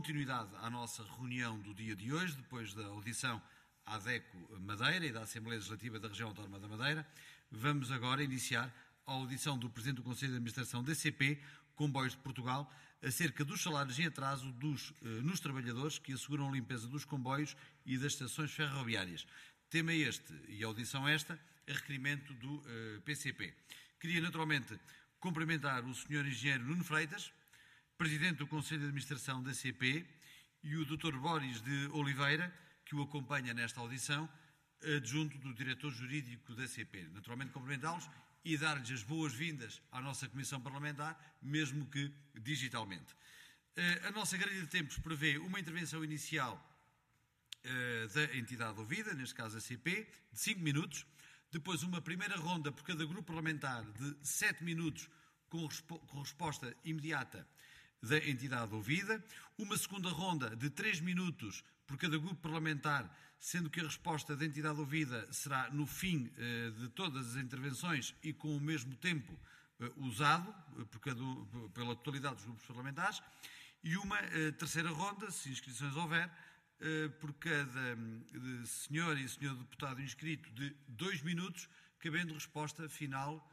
Continuidade à nossa reunião do dia de hoje, depois da audição à ADECO Madeira e da Assembleia Legislativa da Região Autónoma da Madeira, vamos agora iniciar a audição do Presidente do Conselho de Administração da CP, Comboios de Portugal, acerca dos salários em atraso nos trabalhadores que asseguram a limpeza dos comboios e das estações ferroviárias. Tema este e audição esta, a requerimento do PCP. Queria naturalmente cumprimentar o Sr. Engenheiro Nuno Freitas, Presidente do Conselho de Administração da CP, e o Dr. Boris de Oliveira, que o acompanha nesta audição, adjunto do Diretor Jurídico da CP. Naturalmente cumprimentá-los e dar-lhes as boas-vindas à nossa Comissão Parlamentar, mesmo que digitalmente. A nossa grelha de tempos prevê uma intervenção inicial da entidade ouvida, neste caso a CP, de 5 minutos, depois uma primeira ronda por cada grupo parlamentar de 7 minutos com resposta imediata da entidade ouvida, uma segunda ronda de 3 minutos por cada grupo parlamentar, sendo que a resposta da entidade ouvida será no fim de todas as intervenções e com o mesmo tempo usado pela totalidade dos grupos parlamentares, e uma terceira ronda, se inscrições houver, por cada senhor e senhor deputado inscrito de 2 minutos, cabendo resposta final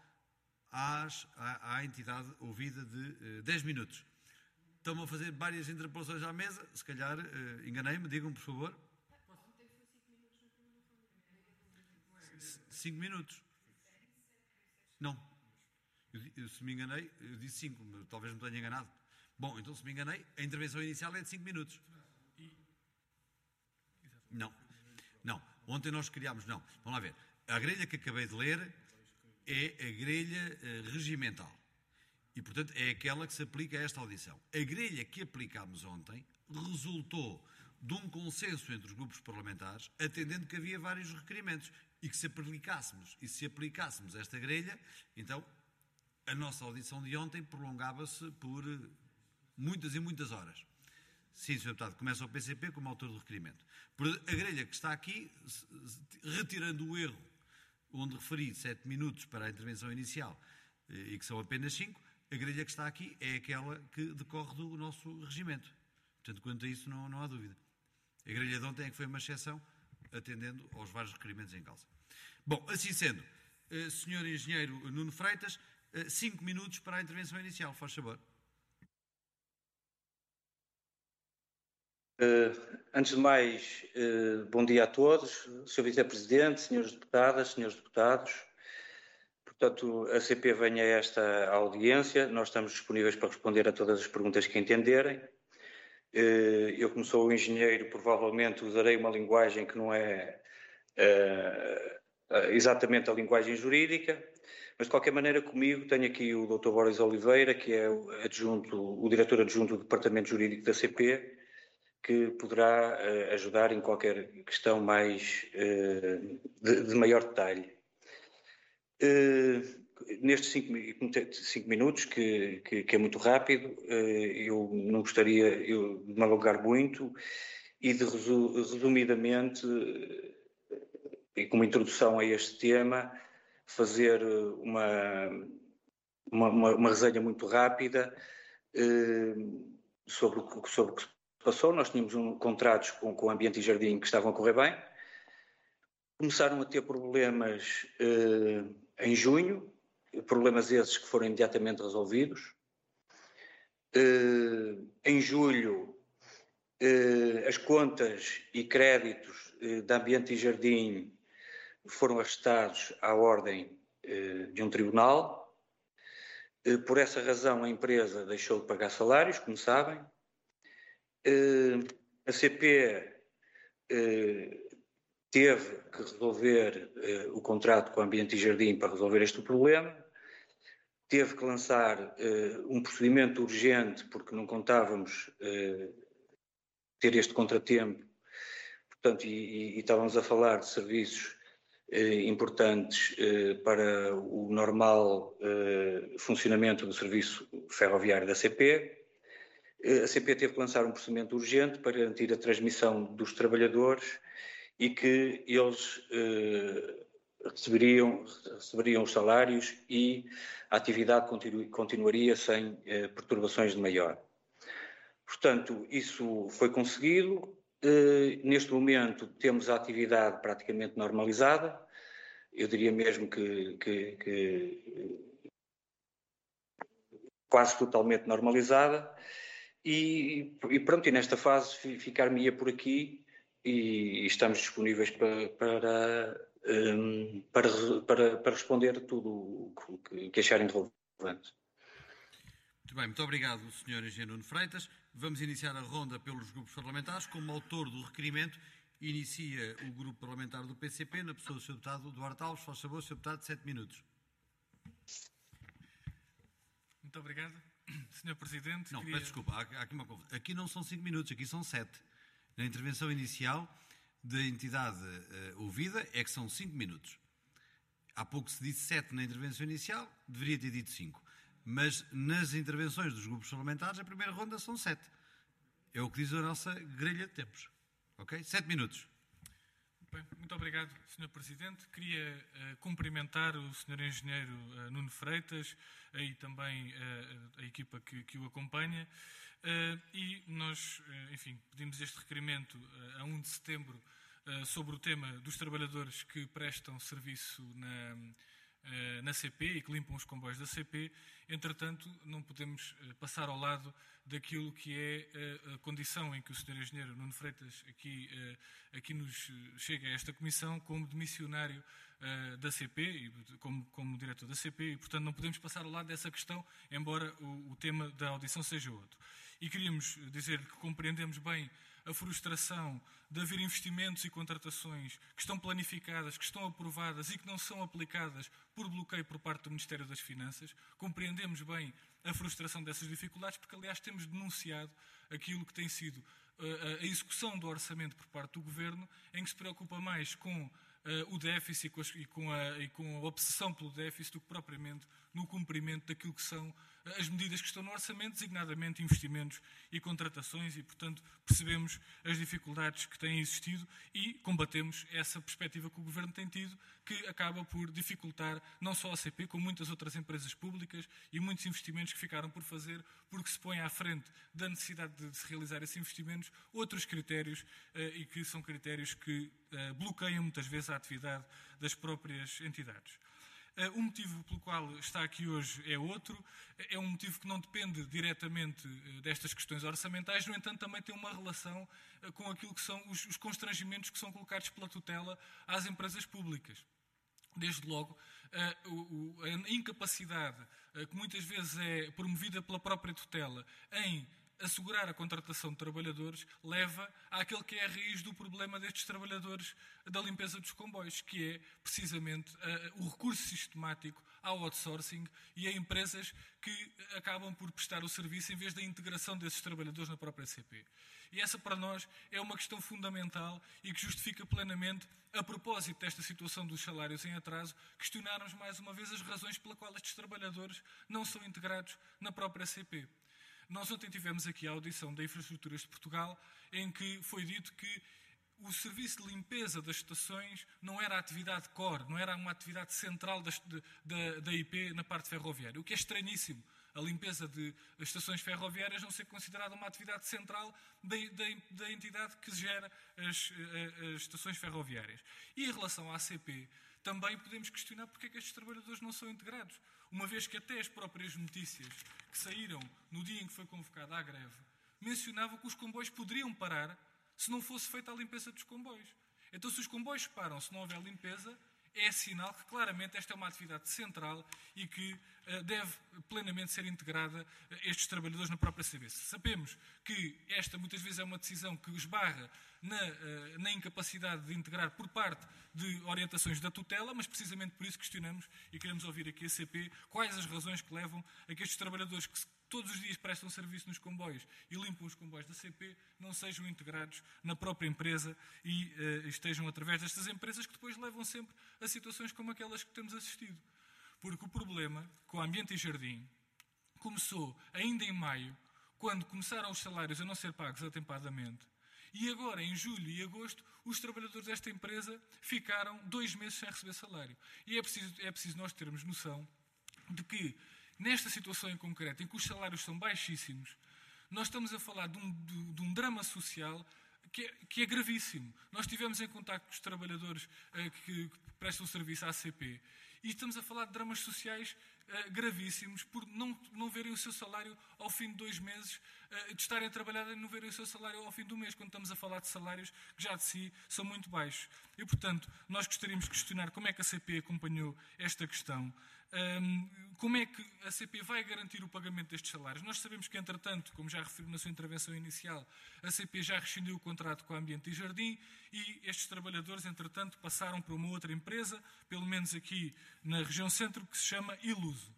à entidade ouvida de 10 minutos. Estão a fazer várias interpelações à mesa, se calhar enganei-me, digam por favor. 5 minutos? Não. Se me enganei, eu disse 5, talvez me tenha enganado. Bom, então se me enganei, a intervenção inicial é de 5 minutos. Não. Ontem nós criámos, não. Vamos lá ver. A grelha que acabei de ler é a grelha regimental. E, portanto, é aquela que se aplica a esta audição. A grelha que aplicámos ontem resultou de um consenso entre os grupos parlamentares, atendendo que havia vários requerimentos e que se aplicássemos esta grelha, então a nossa audição de ontem prolongava-se por muitas e muitas horas. Sim, Sr. Deputado, começa o PCP como autor do requerimento. A grelha que está aqui, retirando o erro, onde referi 7 minutos para a intervenção inicial e que são apenas 5, a grelha que está aqui é aquela que decorre do nosso regimento. Portanto, quanto a isso não há dúvida. A grelha de ontem é que foi uma exceção, atendendo aos vários requerimentos em causa. Bom, assim sendo, Sr. Engenheiro Nuno Freitas, 5 minutos para a intervenção inicial, faz favor. Antes de mais, bom dia a todos, Sr. Vice-Presidente, Sras. Deputadas, Srs. Deputados. Portanto, a CP vem a esta audiência, nós estamos disponíveis para responder a todas as perguntas que entenderem. Eu, como sou engenheiro, provavelmente usarei uma linguagem que não é exatamente a linguagem jurídica, mas de qualquer maneira comigo tenho aqui o Dr. Boris Oliveira, que é o diretor adjunto do Departamento Jurídico da CP, que poderá ajudar em qualquer questão mais de maior detalhe. Nestes 5 minutos, que é muito rápido, eu não gostaria de me alongar muito e de resumidamente, e como introdução a este tema, fazer uma resenha muito rápida sobre o que se passou. Nós tínhamos contratos com o Ambiente e Jardim que estavam a correr bem. Começaram a ter problemas em junho, problemas esses que foram imediatamente resolvidos. Em julho, as contas e créditos da Ambiente e Jardim foram arrestados à ordem de um tribunal. Por essa razão, a empresa deixou de pagar salários, como sabem. A CP teve que resolver o contrato com o Ambiente e Jardim para resolver este problema. Teve que lançar um procedimento urgente porque não contávamos ter este contratempo. Portanto, e estávamos a falar de serviços importantes para o normal funcionamento do serviço ferroviário da CP. A CP teve que lançar um procedimento urgente para garantir a transmissão dos trabalhadores e que eles receberiam os salários e a atividade continuaria sem perturbações de maior. Portanto, isso foi conseguido. Neste momento temos a atividade praticamente normalizada. Eu diria mesmo que quase totalmente normalizada. E pronto, e nesta fase ficar-me-ia por aqui e estamos disponíveis para responder tudo o que acharem relevante. Muito bem, muito obrigado, Sr. Engenheiro Nuno Freitas. Vamos iniciar a ronda pelos grupos parlamentares. Como autor do requerimento, inicia o grupo parlamentar do PCP, na pessoa do Sr. Deputado Duarte Alves. Faz favor, Sr. Deputado, 7 minutos. Muito obrigado, Sr. Presidente. Não, peço desculpa, há aqui uma confusão. Aqui não são 5 minutos, aqui são 7. Na intervenção inicial da entidade ouvida é que são 5 minutos. Há pouco se disse 7 na intervenção inicial, deveria ter dito 5. Mas nas intervenções dos grupos parlamentares, a primeira ronda são 7. É o que diz a nossa grelha de tempos. Ok? 7 minutos. Bem, muito obrigado, Sr. Presidente. Queria cumprimentar o Sr. Engenheiro Nuno Freitas e também a equipa que o acompanha. E nós, enfim, pedimos este requerimento a 1 de setembro sobre o tema dos trabalhadores que prestam serviço na CP e que limpam os comboios da CP. Entretanto, não podemos passar ao lado daquilo que é a condição em que o Sr. Engenheiro Nuno Freitas aqui nos chega a esta comissão como demissionário da CP e como diretor da CP e, portanto, não podemos passar ao lado dessa questão, embora o tema da audição seja outro. E queríamos dizer que compreendemos bem a frustração de haver investimentos e contratações que estão planificadas, que estão aprovadas e que não são aplicadas por bloqueio por parte do Ministério das Finanças. Compreendemos bem a frustração dessas dificuldades, porque, aliás, temos denunciado aquilo que tem sido a execução do orçamento por parte do Governo, em que se preocupa mais com o déficit e com a obsessão pelo déficit do que propriamente no cumprimento daquilo que são as medidas que estão no orçamento, designadamente investimentos e contratações, e, portanto, percebemos as dificuldades que têm existido e combatemos essa perspectiva que o Governo tem tido, que acaba por dificultar não só a CP, como muitas outras empresas públicas e muitos investimentos que ficaram por fazer, porque se põe à frente da necessidade de se realizar esses investimentos outros critérios e que são critérios que bloqueiam muitas vezes a atividade das próprias entidades. O motivo pelo qual está aqui hoje é outro, é um motivo que não depende diretamente destas questões orçamentais, no entanto também tem uma relação com aquilo que são os constrangimentos que são colocados pela tutela às empresas públicas. Desde logo, a incapacidade que muitas vezes é promovida pela própria tutela em assegurar a contratação de trabalhadores leva àquele que é a raiz do problema destes trabalhadores da limpeza dos comboios, que é precisamente o recurso sistemático ao outsourcing e a empresas que acabam por prestar o serviço em vez da integração desses trabalhadores na própria CP. E essa, para nós, é uma questão fundamental e que justifica plenamente, a propósito desta situação dos salários em atraso, questionarmos mais uma vez as razões pela qual estes trabalhadores não são integrados na própria CP. Nós ontem tivemos aqui a audição da Infraestruturas de Portugal, em que foi dito que o serviço de limpeza das estações não era a atividade core, não era uma atividade central da IP na parte ferroviária, o que é estranhíssimo. A limpeza de estações ferroviárias não ser considerada uma atividade central da entidade que gera as estações ferroviárias. E em relação à CP, também podemos questionar porque é que estes trabalhadores não são integrados, uma vez que até as próprias notícias que saíram no dia em que foi convocada a greve mencionavam que os comboios poderiam parar se não fosse feita a limpeza dos comboios. Então, se os comboios param, se não houver limpeza, é sinal que claramente esta é uma atividade central e que deve plenamente ser integrada estes trabalhadores na própria CP. Sabemos que esta muitas vezes é uma decisão que esbarra na incapacidade de integrar por parte de orientações da tutela, mas precisamente por isso questionamos e queremos ouvir aqui a CP quais as razões que levam a que estes trabalhadores que todos os dias prestam serviço nos comboios e limpam os comboios da CP não sejam integrados na própria empresa e estejam através destas empresas que depois levam sempre a situações como aquelas que temos assistido. Porque o problema com a Ambiente e Jardim começou ainda em maio, quando começaram os salários a não ser pagos atempadamente. E agora, em julho e agosto, os trabalhadores desta empresa ficaram 2 meses sem receber salário. E é preciso nós termos noção de que, nesta situação em concreto, em que os salários são baixíssimos, Nós estamos a falar de um drama social que é gravíssimo. Nós estivemos em contacto com os trabalhadores que prestam serviço à ACP e estamos a falar de dramas sociais gravíssimos por não verem o seu salário ao fim de 2 meses, de estarem a trabalhar e não verem o seu salário ao fim do mês, quando estamos a falar de salários que já de si são muito baixos. E, portanto, nós gostaríamos de questionar como é que a CP acompanhou esta questão. Como é que a CP vai garantir o pagamento destes salários? Nós sabemos que, entretanto, como já referiu na sua intervenção inicial, a CP já rescindiu o contrato com a Ambiente e Jardim e estes trabalhadores, entretanto, passaram para uma outra empresa, pelo menos aqui na região centro, que se chama Iluso.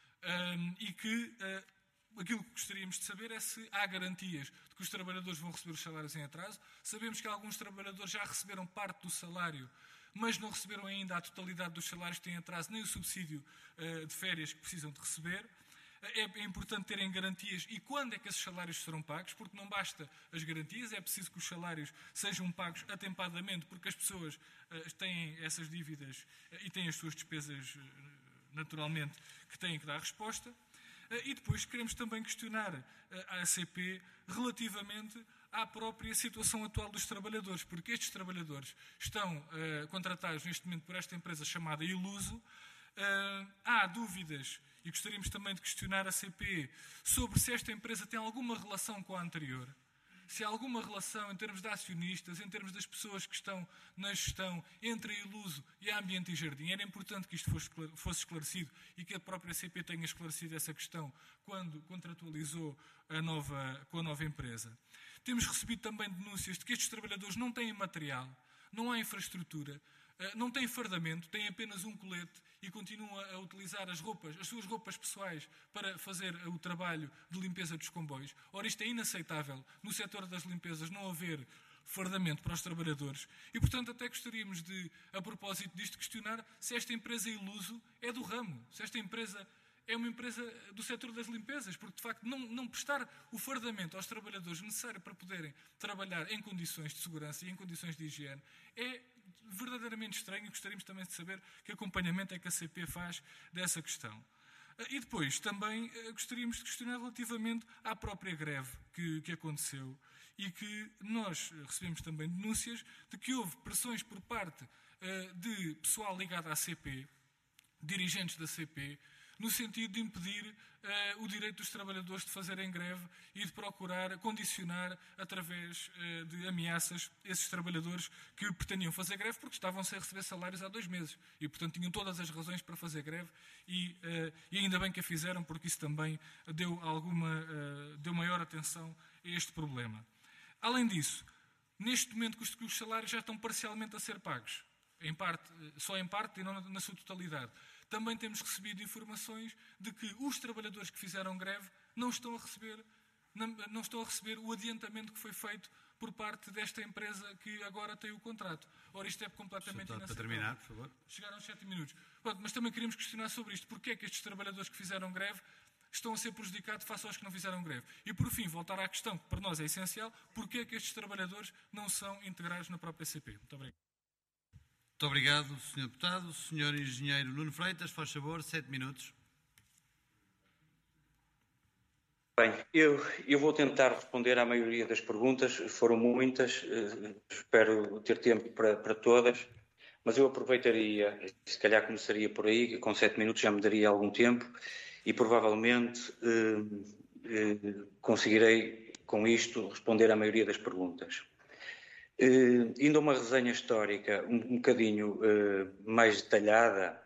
E que aquilo que gostaríamos de saber é se há garantias de que os trabalhadores vão receber os salários em atraso. Sabemos que alguns trabalhadores já receberam parte do salário, mas não receberam ainda a totalidade dos salários que têm atraso, nem o subsídio de férias que precisam de receber. É importante terem garantias e quando é que esses salários serão pagos, porque não basta as garantias, é preciso que os salários sejam pagos atempadamente, porque as pessoas têm essas dívidas e têm as suas despesas, naturalmente, que têm que dar resposta. E depois queremos também questionar a ACP relativamente à própria situação atual dos trabalhadores, porque estes trabalhadores estão contratados neste momento por esta empresa chamada Iluso. Há dúvidas e gostaríamos também de questionar a ACP sobre se esta empresa tem alguma relação com a anterior, se há alguma relação em termos de acionistas, em termos das pessoas que estão na gestão entre a Iluso e a Ambiente e Jardim. Era importante que isto fosse esclarecido e que a própria ACP tenha esclarecido essa questão quando contratualizou com a nova empresa. Temos recebido também denúncias de que estes trabalhadores não têm material, não há infraestrutura, não têm fardamento, têm apenas um colete e continuam a utilizar as suas roupas pessoais para fazer o trabalho de limpeza dos comboios. Ora, isto é inaceitável no setor das limpezas não haver fardamento para os trabalhadores e, portanto, até gostaríamos de, a propósito disto, questionar se esta empresa Iluso é do ramo, se esta empresa é uma empresa do setor das limpezas, porque, de facto, não prestar o fardamento aos trabalhadores necessário para poderem trabalhar em condições de segurança e em condições de higiene é verdadeiramente estranho e gostaríamos também de saber que acompanhamento é que a CP faz dessa questão. E depois também gostaríamos de questionar relativamente à própria greve que aconteceu e que nós recebemos também denúncias de que houve pressões por parte de pessoal ligado à CP, dirigentes da CP, no sentido de impedir o direito dos trabalhadores de fazerem greve e de procurar condicionar, através de ameaças, esses trabalhadores que pretendiam fazer greve porque estavam sem receber salários há 2 meses e, portanto, tinham todas as razões para fazer greve e ainda bem que a fizeram porque isso também deu maior atenção a este problema. Além disso, neste momento que os salários já estão parcialmente a ser pagos, só em parte e não na sua totalidade. Também temos recebido informações de que os trabalhadores que fizeram greve não estão a receber o adiantamento que foi feito por parte desta empresa que agora tem o contrato. Ora, isto é completamente inaceitável. Para terminar, por favor. Chegaram aos 7 minutos. Pronto, mas também queríamos questionar sobre isto. Porquê é que estes trabalhadores que fizeram greve estão a ser prejudicados face aos que não fizeram greve? E, por fim, voltar à questão que para nós é essencial, porquê é que estes trabalhadores não são integrados na própria CP? Muito obrigado. Muito obrigado, Sr. Deputado. Sr. Engenheiro Nuno Freitas, faz favor, 7 minutos. Bem, eu vou tentar responder à maioria das perguntas, foram muitas, espero ter tempo para todas, mas eu aproveitaria, se calhar começaria por aí, que com 7 minutos já me daria algum tempo e provavelmente conseguirei com isto responder à maioria das perguntas. Indo a uma resenha histórica um bocadinho mais detalhada,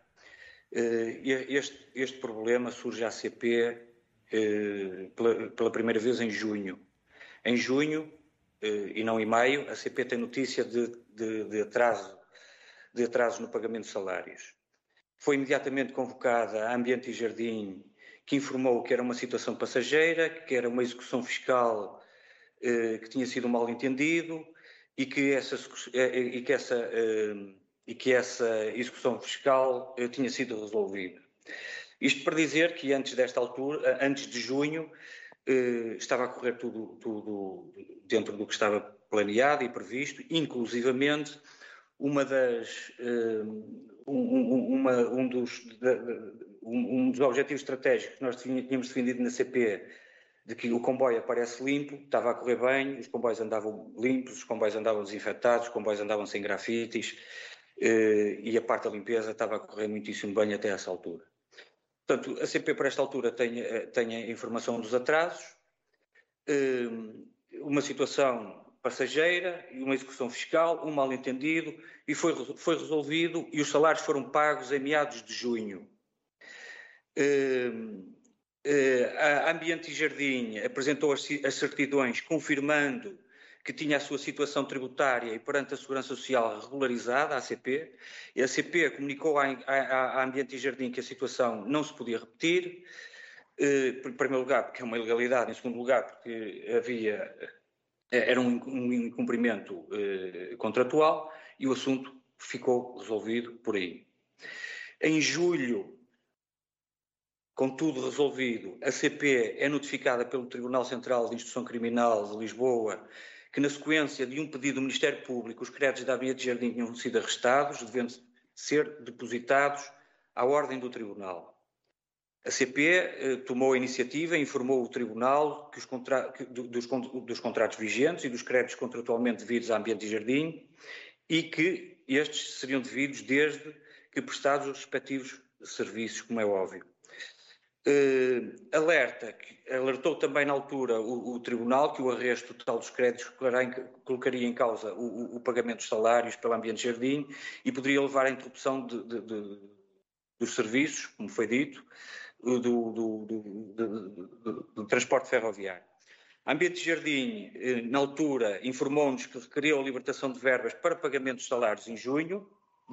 este problema surge à ACP pela primeira vez em junho. Em junho, e não em maio, a ACP tem notícia de atraso no pagamento de salários. Foi imediatamente convocada a Ambiente e Jardim, que informou que era uma situação passageira, que era uma execução fiscal que tinha sido um mal-entendido, e que essa execução fiscal tinha sido resolvida. Isto para dizer que antes desta altura, antes de junho, estava a correr tudo dentro do que estava planeado e previsto, inclusivamente um dos objetivos estratégicos que nós tínhamos defendido na CP de que o comboio aparece limpo, estava a correr bem, os comboios andavam limpos, os comboios andavam desinfetados, os comboios andavam sem grafites, e a parte da limpeza estava a correr muitíssimo bem até essa altura. Portanto, a CP, por esta altura, tem a informação dos atrasos, uma situação passageira, uma execução fiscal, um mal-entendido, e foi resolvido, e os salários foram pagos em meados de junho. A Ambiente e Jardim apresentou as certidões confirmando que tinha a sua situação tributária e perante a Segurança Social regularizada, a ACP, e a ACP comunicou à Ambiente e Jardim que a situação não se podia repetir, em primeiro lugar porque é uma ilegalidade, em segundo lugar porque era um incumprimento contratual, e o assunto ficou resolvido por aí. Em julho, com tudo resolvido, a CP é notificada pelo Tribunal Central de Instrução Criminal de Lisboa que, na sequência de um pedido do Ministério Público, os créditos da Ambiente e Jardim tinham sido arrestados, devendo ser depositados à ordem do Tribunal. A CP tomou a iniciativa e informou o Tribunal que dos contratos vigentes e dos créditos contratualmente devidos à Ambiente e Jardim, e que estes seriam devidos desde que prestados os respectivos serviços, como é óbvio. Alertou também na altura o Tribunal que o arresto total dos créditos colocaria em causa o pagamento dos salários pela Ambiente e Jardim e poderia levar à interrupção dos serviços, como foi dito, do transporte ferroviário. A Ambiente e Jardim, na altura, informou-nos que requeriu a libertação de verbas para pagamento dos salários em julho.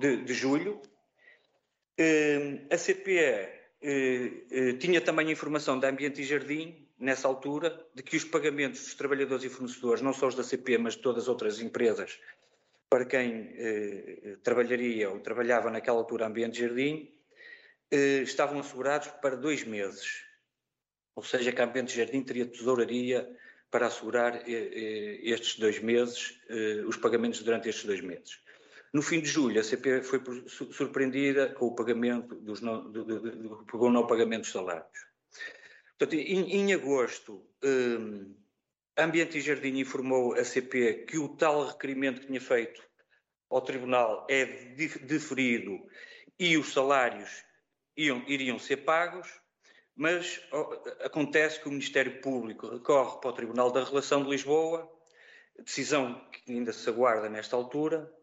A CP tinha também a informação da Ambiente e Jardim, nessa altura, de que os pagamentos dos trabalhadores e fornecedores, não só os da CP, mas de todas as outras empresas, para quem trabalharia ou trabalhava naquela altura Ambiente e Jardim, estavam assegurados para 2 meses. Ou seja, que a Ambiente e Jardim teria tesouraria para assegurar estes 2 meses, os pagamentos durante estes 2 meses. No fim de julho, a CP foi surpreendida com o pagamento com o não pagamento dos salários. Portanto, em agosto, a Ambiente e Jardim informou a CP que o tal requerimento que tinha feito ao Tribunal é deferido e os salários iriam ser pagos, mas acontece que o Ministério Público recorre para o Tribunal da Relação de Lisboa, decisão que ainda se aguarda nesta altura,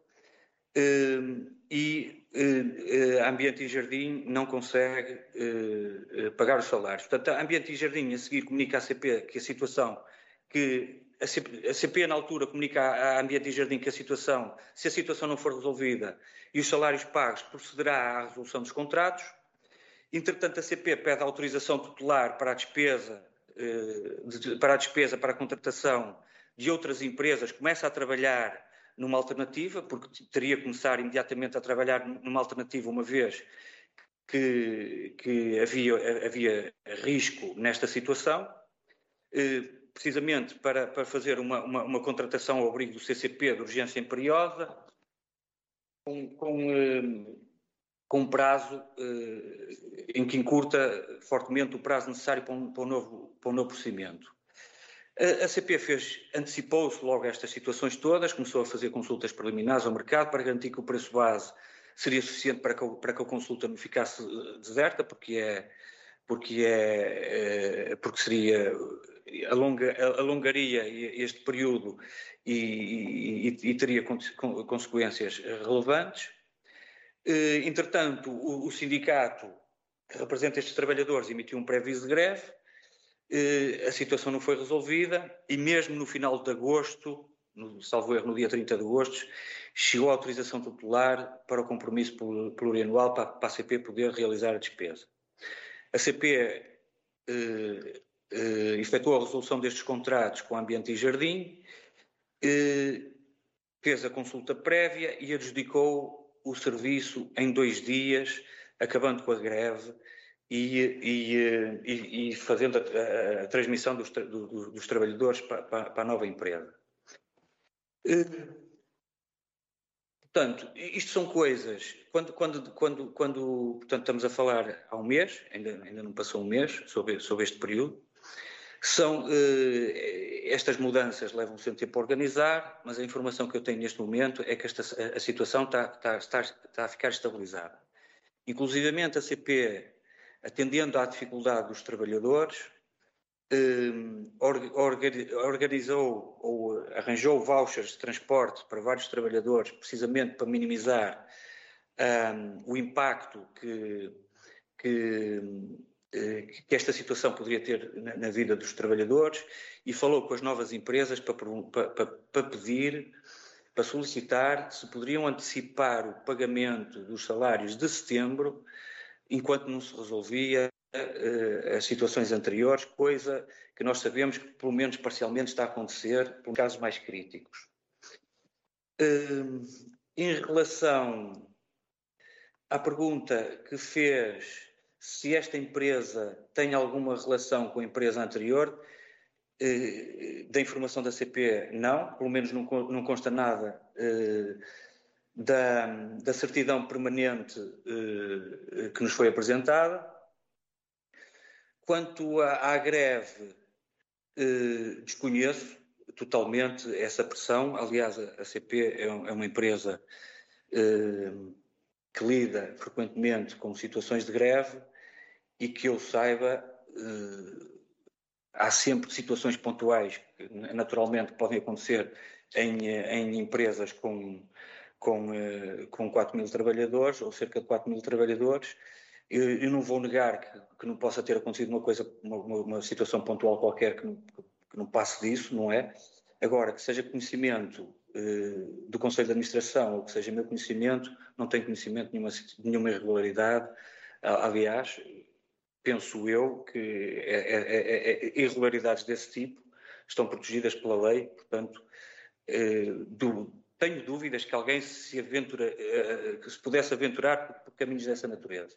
e a Ambiente e Jardim não consegue pagar os salários. Portanto, a Ambiente e Jardim a seguir comunica à CP que a situação, que a CP na altura comunica à Ambiente e Jardim que se a situação não for resolvida e os salários pagos, procederá à resolução dos contratos. Entretanto, a CP pede autorização tutelar para a despesa, para a contratação de outras empresas, começa a trabalhar numa alternativa, porque teria que começar imediatamente a trabalhar numa alternativa, uma vez que havia risco nesta situação, precisamente para fazer uma contratação ao abrigo do CCP de urgência imperiosa, com um prazo em que encurta fortemente o prazo necessário para um novo procedimento. A CP antecipou-se logo a estas situações todas, começou a fazer consultas preliminares ao mercado para garantir que o preço base seria suficiente para que a consulta não ficasse deserta, porque seria alongaria este período e teria consequências relevantes. Entretanto, o sindicato que representa estes trabalhadores emitiu um pré-aviso de greve. A situação não foi resolvida e mesmo no final de agosto, salvo erro no dia 30 de agosto, chegou a autorização tutelar para o compromisso plurianual para a CP poder realizar a despesa. A CP efetuou a resolução destes contratos com a Ambiente e Jardim, fez a consulta prévia e adjudicou o serviço em 2 dias, acabando com a greve e fazendo a transmissão dos trabalhadores para a nova empresa. Portanto, isto são coisas, portanto, estamos a falar há um mês, ainda não passou um mês sobre este período, Estas mudanças levam sempre tempo a organizar, mas a informação que eu tenho neste momento é que a situação está a ficar estabilizada. Inclusivamente a CP, atendendo à dificuldade dos trabalhadores, organizou ou arranjou vouchers de transporte para vários trabalhadores, precisamente para minimizar o impacto que esta situação poderia ter na vida dos trabalhadores, e falou com as novas empresas para pedir, para solicitar se poderiam antecipar o pagamento dos salários de setembro, enquanto não se resolvia as situações anteriores, coisa que nós sabemos que, pelo menos parcialmente, está a acontecer por casos mais críticos. Em relação à pergunta que fez, se esta empresa tem alguma relação com a empresa anterior, da informação da CP, não, pelo menos não consta nada da certidão permanente que nos foi apresentada. Quanto à greve, desconheço totalmente essa pressão. Aliás, a CP é uma empresa que lida frequentemente com situações de greve e que eu saiba, há sempre situações pontuais que naturalmente podem acontecer em empresas com 4.000 trabalhadores ou cerca de 4.000 trabalhadores. Eu não vou negar que não possa ter acontecido uma situação pontual qualquer que não passe disso, não é? Agora, que seja conhecimento do Conselho de Administração ou que seja meu conhecimento, não tenho conhecimento de nenhuma irregularidade. Aliás, penso eu que irregularidades desse tipo estão protegidas pela lei, portanto, tenho dúvidas que alguém que se pudesse aventurar por caminhos dessa natureza.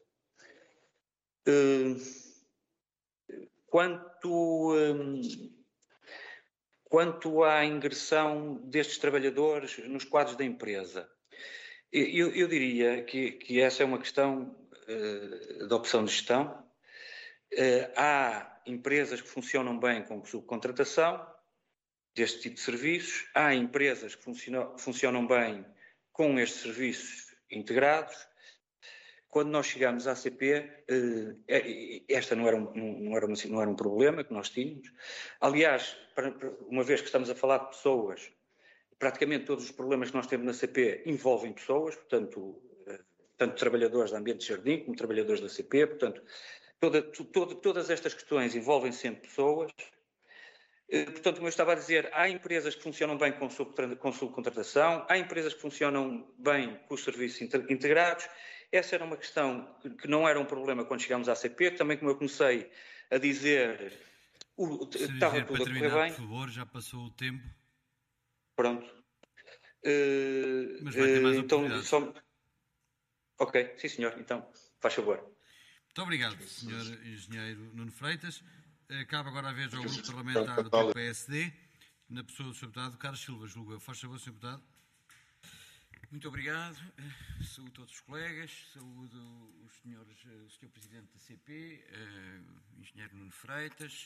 Quanto à ingressão destes trabalhadores nos quadros da empresa, eu diria que essa é uma questão de opção de gestão. Há empresas que funcionam bem com subcontratação deste tipo de serviços, há empresas que funcionam bem com estes serviços integrados. Quando nós chegámos à CP, esta não era um problema que nós tínhamos. Aliás, uma vez que estamos a falar de pessoas, praticamente todos os problemas que nós temos na CP envolvem pessoas, portanto, tanto trabalhadores da Ambiente de Jardim como trabalhadores da CP, portanto, todas estas questões envolvem sempre pessoas. Portanto, como eu estava a dizer, há empresas que funcionam bem com subcontratação, há empresas que funcionam bem com os serviços integrados. Essa era uma questão que não era um problema quando chegámos à CP, também como eu comecei a dizer, estava tudo a correr bem. Por favor, já passou o tempo. Pronto. Mas vai ter mais oportunidades. Ok, sim senhor, então, faz favor. Muito obrigado, Sr. Engenheiro Nuno Freitas. Cabe agora a vez ao Grupo Parlamentar do PSD, na pessoa do Sr. Deputado Carlos Silva, julgo eu. Faz favor, Sr. Deputado. Muito obrigado. Saúdo todos os colegas, saúdo o Sr. Presidente da CP, Engenheiro Nuno Freitas,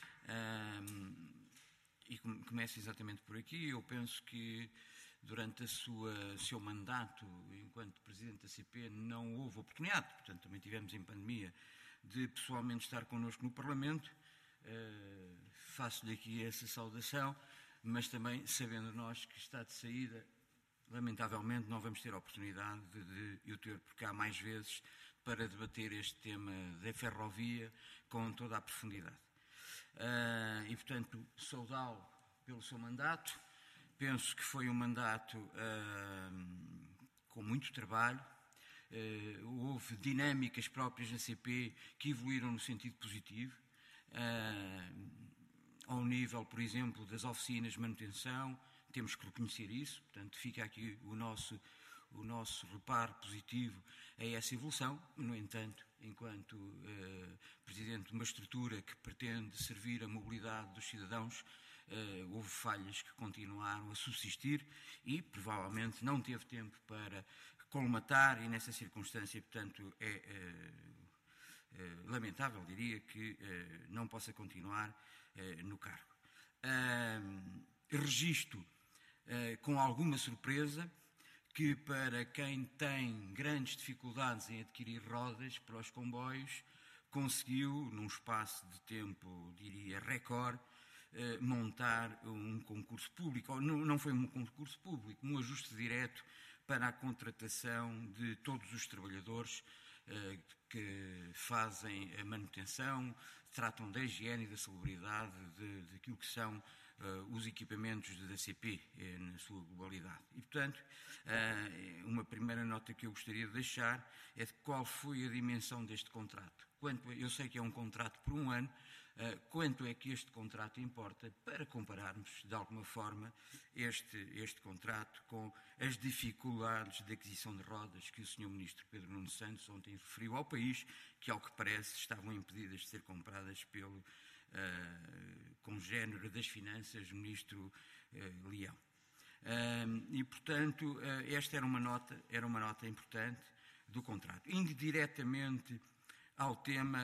e começo exatamente por aqui. Eu penso que durante o seu mandato, enquanto Presidente da CP, não houve oportunidade, portanto também tivemos em pandemia, de pessoalmente estar connosco no Parlamento. Faço-lhe aqui essa saudação, mas também sabendo nós que está de saída, lamentavelmente não vamos ter a oportunidade de o ter, porque há mais vezes para debater este tema da ferrovia com toda a profundidade. E, portanto, saudá-lo pelo seu mandato. Penso que foi um mandato com muito trabalho. Houve dinâmicas próprias na CP que evoluíram no sentido positivo, ao nível, por exemplo, das oficinas de manutenção. Temos que reconhecer isso, portanto fica aqui o nosso reparo positivo a essa evolução. No entanto, enquanto Presidente de uma estrutura que pretende servir a mobilidade dos cidadãos, houve falhas que continuaram a subsistir e provavelmente não teve tempo para colmatar, e nessa circunstância, portanto, é lamentável, diria, que não possa continuar no cargo. Registro com alguma surpresa que, para quem tem grandes dificuldades em adquirir rodas para os comboios, conseguiu, num espaço de tempo, diria, recorde, montar um concurso público. Não foi um concurso público, um ajuste direto para a contratação de todos os trabalhadores que fazem a manutenção, tratam da higiene e da salubridade daquilo que são os equipamentos da CP na sua globalidade. E, portanto, uma primeira nota que eu gostaria de deixar é de qual foi a dimensão deste contrato. Eu sei que é um contrato por um ano, quanto é que este contrato importa para compararmos, de alguma forma, este contrato com as dificuldades de aquisição de rodas que o Sr. Ministro Pedro Nuno Santos ontem referiu ao país, que, ao que parece, estavam impedidas de ser compradas pelo congénero das Finanças, Ministro Leão. E, portanto, esta era uma nota importante do contrato. Indo diretamente ao tema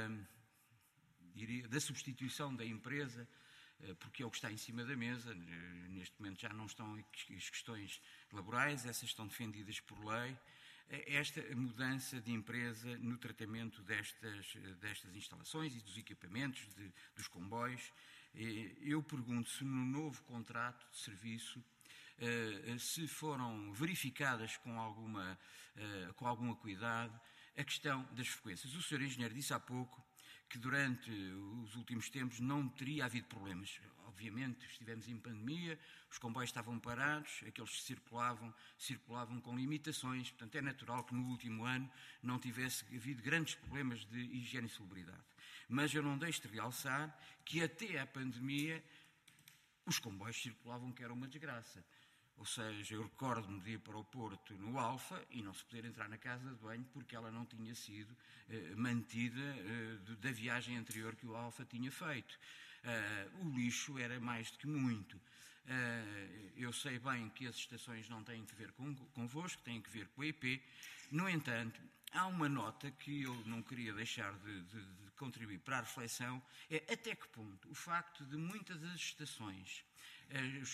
da substituição da empresa, porque é o que está em cima da mesa. Neste momento já não estão as questões laborais, essas estão defendidas por lei. Esta mudança de empresa no tratamento destas instalações e dos equipamentos, dos comboios. Eu pergunto se no novo contrato de serviço se foram verificadas com algum cuidado a questão das frequências. O Sr. Engenheiro disse há pouco que durante os últimos tempos não teria havido problemas. Obviamente, estivemos em pandemia, os comboios estavam parados, aqueles que circulavam com limitações, portanto é natural que no último ano não tivesse havido grandes problemas de higiene e salubridade. Mas eu não deixo de realçar que até à pandemia os comboios circulavam, que era uma desgraça. Ou seja, eu recordo-me de ir para o Porto no Alfa e não se poder entrar na casa de banho porque ela não tinha sido mantida da viagem anterior que o Alfa tinha feito. O lixo era mais do que muito. Eu sei bem que as estações não têm que ver convosco, têm que ver com a IP. No entanto, há uma nota que eu não queria deixar de contribuir para a reflexão, é até que ponto o facto de muitas das estações, as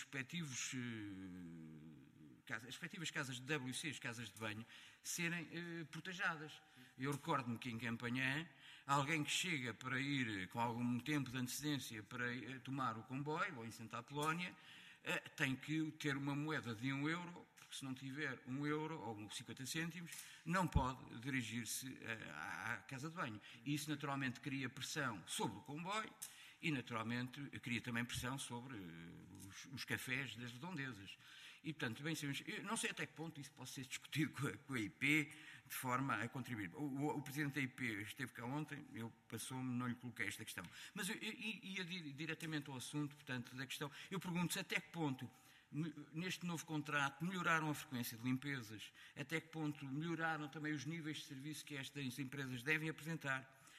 respectivas casas de WC, as casas de banho, serem protejadas. Eu recordo-me que em Campanhã, alguém que chega para ir com algum tempo de antecedência para tomar o comboio, ou em Santa Apolónia, tem que ter uma moeda de €1, porque se não tiver €1 ou 50 cêntimos, não pode dirigir-se à casa de banho. E isso naturalmente cria pressão sobre o comboio e naturalmente cria também pressão sobre os cafés das redondezas. E, portanto, bem sabemos, eu não sei até que ponto isso pode ser discutido com a IP, de forma a contribuir. O Presidente da IP esteve cá ontem, não lhe coloquei esta questão. Mas eu ia diretamente ao assunto, portanto, da questão. Eu pergunto-se até que ponto, neste novo contrato, melhoraram a frequência de limpezas, até que ponto melhoraram também os níveis de serviço que estas empresas devem apresentar.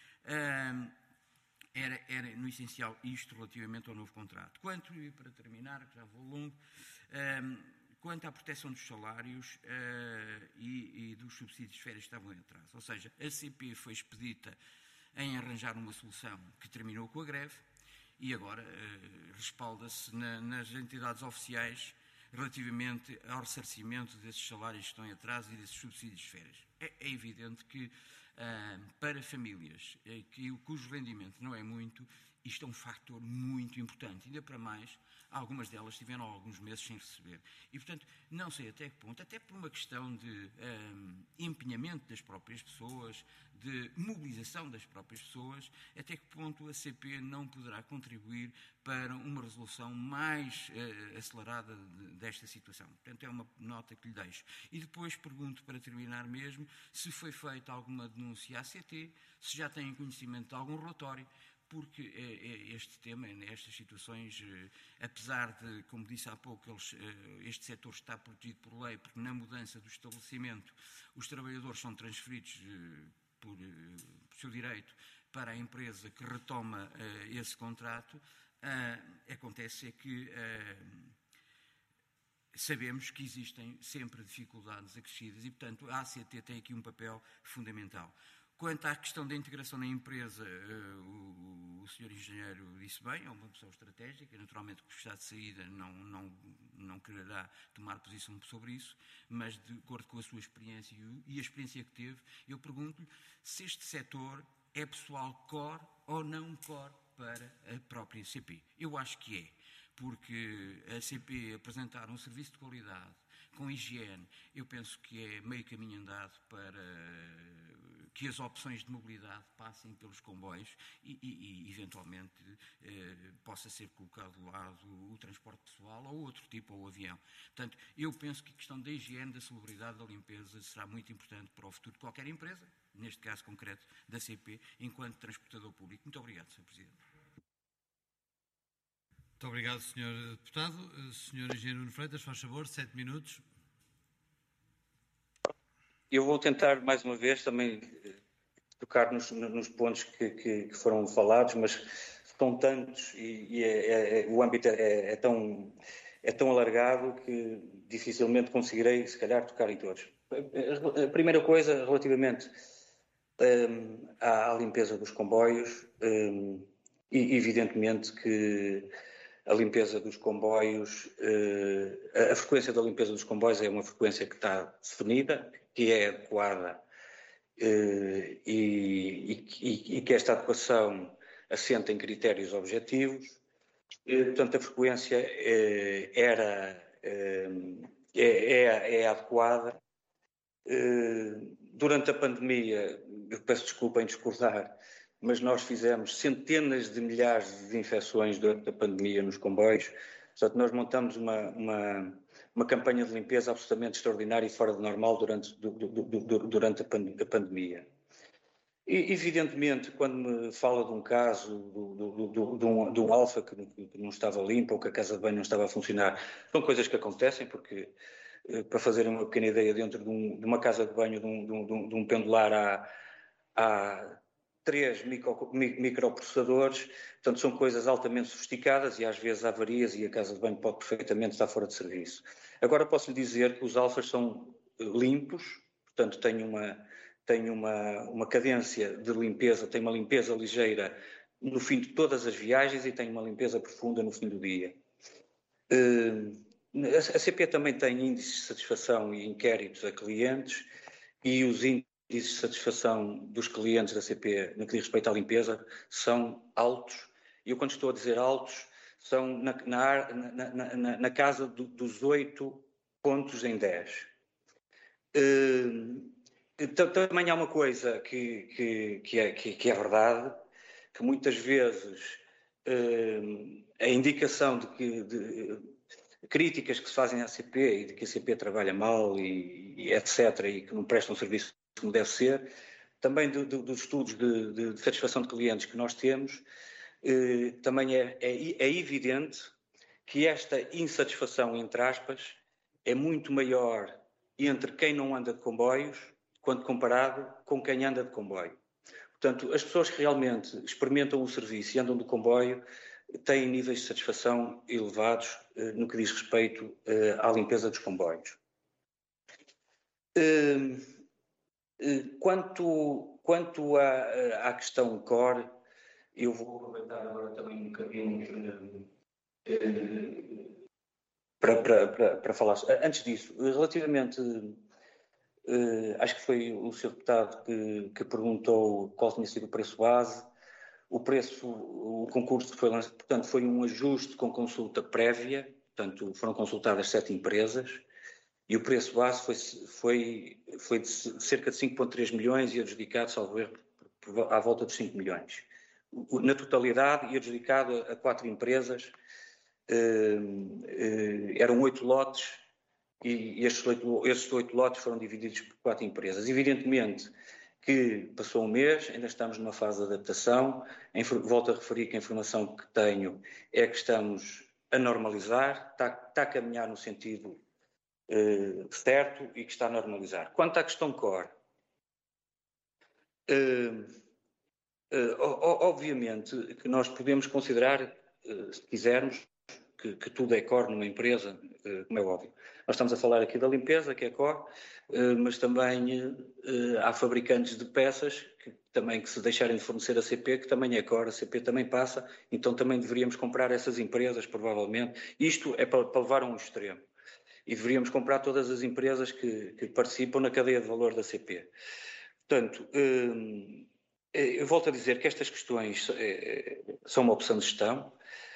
Era, no essencial, isto relativamente ao novo contrato. E para terminar, que já vou longo, quanto à proteção dos salários e dos subsídios de férias que estavam em atraso. Ou seja, a CP foi expedita em arranjar uma solução que terminou com a greve e agora respalda-se nas entidades oficiais relativamente ao ressarcimento desses salários que estão em atraso e desses subsídios de férias. É evidente que para famílias cujo rendimento não é muito, isto é um fator muito importante. Ainda para mais, algumas delas tiveram alguns meses sem receber. E, portanto, não sei até que ponto, até por uma questão de empenhamento das próprias pessoas, de mobilização das próprias pessoas, até que ponto a CP não poderá contribuir para uma resolução mais acelerada desta situação. Portanto, é uma nota que lhe deixo. E depois pergunto, para terminar mesmo, se foi feita alguma denúncia à ACT, se já têm conhecimento de algum relatório, porque este tema, nestas situações, apesar de, como disse há pouco, este setor está protegido por lei, porque na mudança do estabelecimento os trabalhadores são transferidos por seu direito para a empresa que retoma esse contrato, acontece que sabemos que existem sempre dificuldades acrescidas e, portanto, a ACT tem aqui um papel fundamental. Quanto à questão da integração na empresa, o Sr. Engenheiro disse bem, é uma opção estratégica, naturalmente que o Estado de saída não quererá tomar posição sobre isso, mas de acordo com a sua experiência e a experiência que teve, eu pergunto-lhe se este setor é pessoal core ou não core para a própria CP. Eu acho que é, porque a CP apresentar um serviço de qualidade, com higiene, eu penso que é meio caminho andado para que as opções de mobilidade passem pelos comboios e eventualmente, possa ser colocado de lado o transporte pessoal ou outro tipo, ou o avião. Portanto, eu penso que a questão da higiene, da salubridade, da limpeza será muito importante para o futuro de qualquer empresa, neste caso concreto da CP, enquanto transportador público. Muito obrigado, Sr. Presidente. Muito obrigado, Sr. Deputado. Sr. Engenheiro Nuno Freitas, faz favor, 7 minutos. Eu vou tentar, mais uma vez, também tocar nos pontos que foram falados, mas são tantos e o âmbito é tão alargado que dificilmente conseguirei, se calhar, tocar em todos. A primeira coisa, relativamente à limpeza dos comboios, e evidentemente que a limpeza dos comboios, a frequência da limpeza dos comboios é uma frequência que está definida, que é adequada e que esta adequação assenta em critérios objetivos. Portanto, a frequência é adequada. Durante a pandemia, eu peço desculpa em discordar, mas nós fizemos centenas de milhares de desinfecções durante a pandemia nos comboios. Portanto, nós montamos uma campanha de limpeza absolutamente extraordinária e fora de normal durante a pandemia. E, evidentemente, quando me fala de um caso de um alfa que não estava limpo ou que a casa de banho não estava a funcionar, são coisas que acontecem, porque, para fazerem uma pequena ideia, dentro de uma casa de banho de um pendular há 3 microprocessadores, portanto são coisas altamente sofisticadas e às vezes há avarias e a casa de banho pode perfeitamente estar fora de serviço. Agora posso lhe dizer que os alfas são limpos, portanto têm uma cadência de limpeza, tem uma limpeza ligeira no fim de todas as viagens e tem uma limpeza profunda no fim do dia. A CP também tem índices de satisfação e inquéritos a clientes, e os índices de satisfação dos clientes da CP no que diz respeito à limpeza são altos. E eu, quando estou a dizer altos, são na casa dos 8 pontos em 10. Também há uma coisa que é verdade, que muitas vezes a indicação de críticas que se fazem à CP e de que a CP trabalha mal e etc., e que não presta um serviço como deve ser, também dos estudos de satisfação de clientes que nós temos, também é evidente que esta insatisfação, entre aspas, é muito maior entre quem não anda de comboios, quando comparado com quem anda de comboio. Portanto, as pessoas que realmente experimentam o serviço e andam de comboio têm níveis de satisfação elevados no que diz respeito à limpeza dos comboios. Quanto à questão core, eu vou aproveitar agora também um bocadinho para falar. Antes disso, relativamente, acho que foi o Sr. Deputado que perguntou qual tinha sido o preço base. O concurso foi lançado, portanto, foi um ajuste com consulta prévia, portanto, foram consultadas 7 empresas, e o preço base foi de cerca de 5,3 milhões e adjudicado, salvo erro, à volta dos 5 milhões. Na totalidade, e adjudicado a 4 empresas, eram 8 lotes, e estes 8 lotes foram divididos por 4 empresas. Evidentemente que passou um mês, ainda estamos numa fase de adaptação. Volto a referir que a informação que tenho é que estamos a normalizar, está a caminhar no sentido certo e que está a normalizar. Quanto à questão core, obviamente que nós podemos considerar, se quisermos, que tudo é core numa empresa, como é óbvio. Nós estamos a falar aqui da limpeza, que é core, mas também há fabricantes de peças que se deixarem de fornecer a CP, que também é core, a CP também passa, então também deveríamos comprar essas empresas, provavelmente. Isto é para levar a um extremo. E deveríamos comprar todas as empresas que participam na cadeia de valor da CP. Portanto, eu volto a dizer que estas questões são uma opção de gestão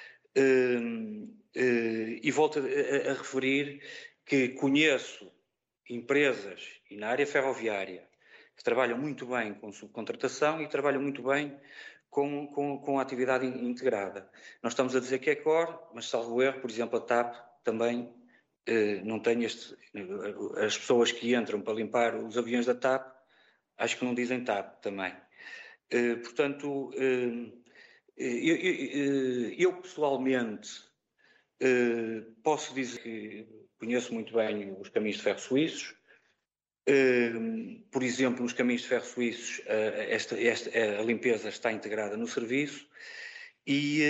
e volto a referir que conheço empresas e na área ferroviária que trabalham muito bem com subcontratação e trabalham muito bem com a atividade integrada. Nós estamos a dizer que é core, mas salvo erro, por exemplo, a TAP também não tem as pessoas que entram para limpar os aviões da TAP, acho que não dizem TAP também. Portanto, eu pessoalmente posso dizer que conheço muito bem os caminhos de ferro suíços. Por exemplo, nos caminhos de ferro suíços, a limpeza está integrada no serviço e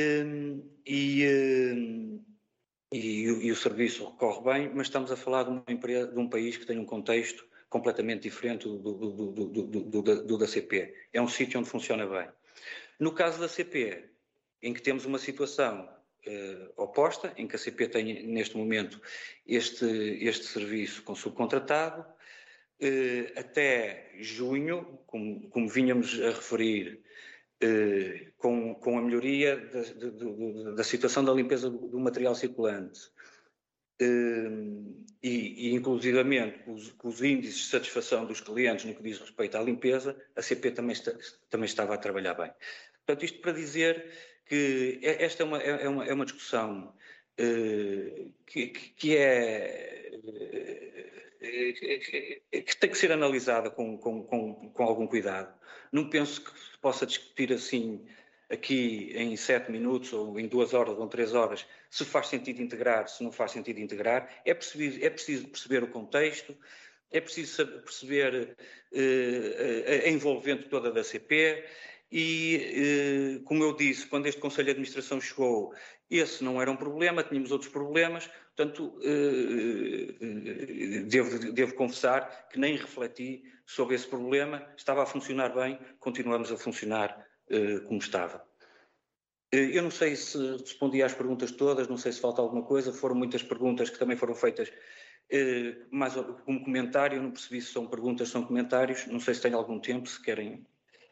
o serviço recorre bem, mas estamos a falar de uma empresa, de um país que tem um contexto completamente diferente do da CP. É um sítio onde funciona bem. No caso da CP, em que temos uma situação oposta, em que a CP tem neste momento este serviço com subcontratado, até junho, como vínhamos a referir, com a melhoria da situação da limpeza do material circulante e inclusivamente os índices de satisfação dos clientes no que diz respeito à limpeza, a CP também estava a trabalhar bem. Portanto, isto para dizer que esta é uma discussão que tem que ser analisada com algum cuidado. Não penso que se possa discutir assim aqui em 7 minutos ou em 2 horas ou em 3 horas se faz sentido integrar, se não faz sentido integrar. É preciso perceber o contexto, é preciso perceber a envolvente toda da CP e, como eu disse, quando este Conselho de Administração chegou, esse não era um problema, tínhamos outros problemas, portanto, devo confessar que nem refleti sobre esse problema, estava a funcionar bem, continuamos a funcionar como estava. Eu não sei se respondi às perguntas todas, não sei se falta alguma coisa, foram muitas perguntas que também foram feitas mais como comentário, não percebi se são perguntas, se são comentários, não sei se tem algum tempo, se querem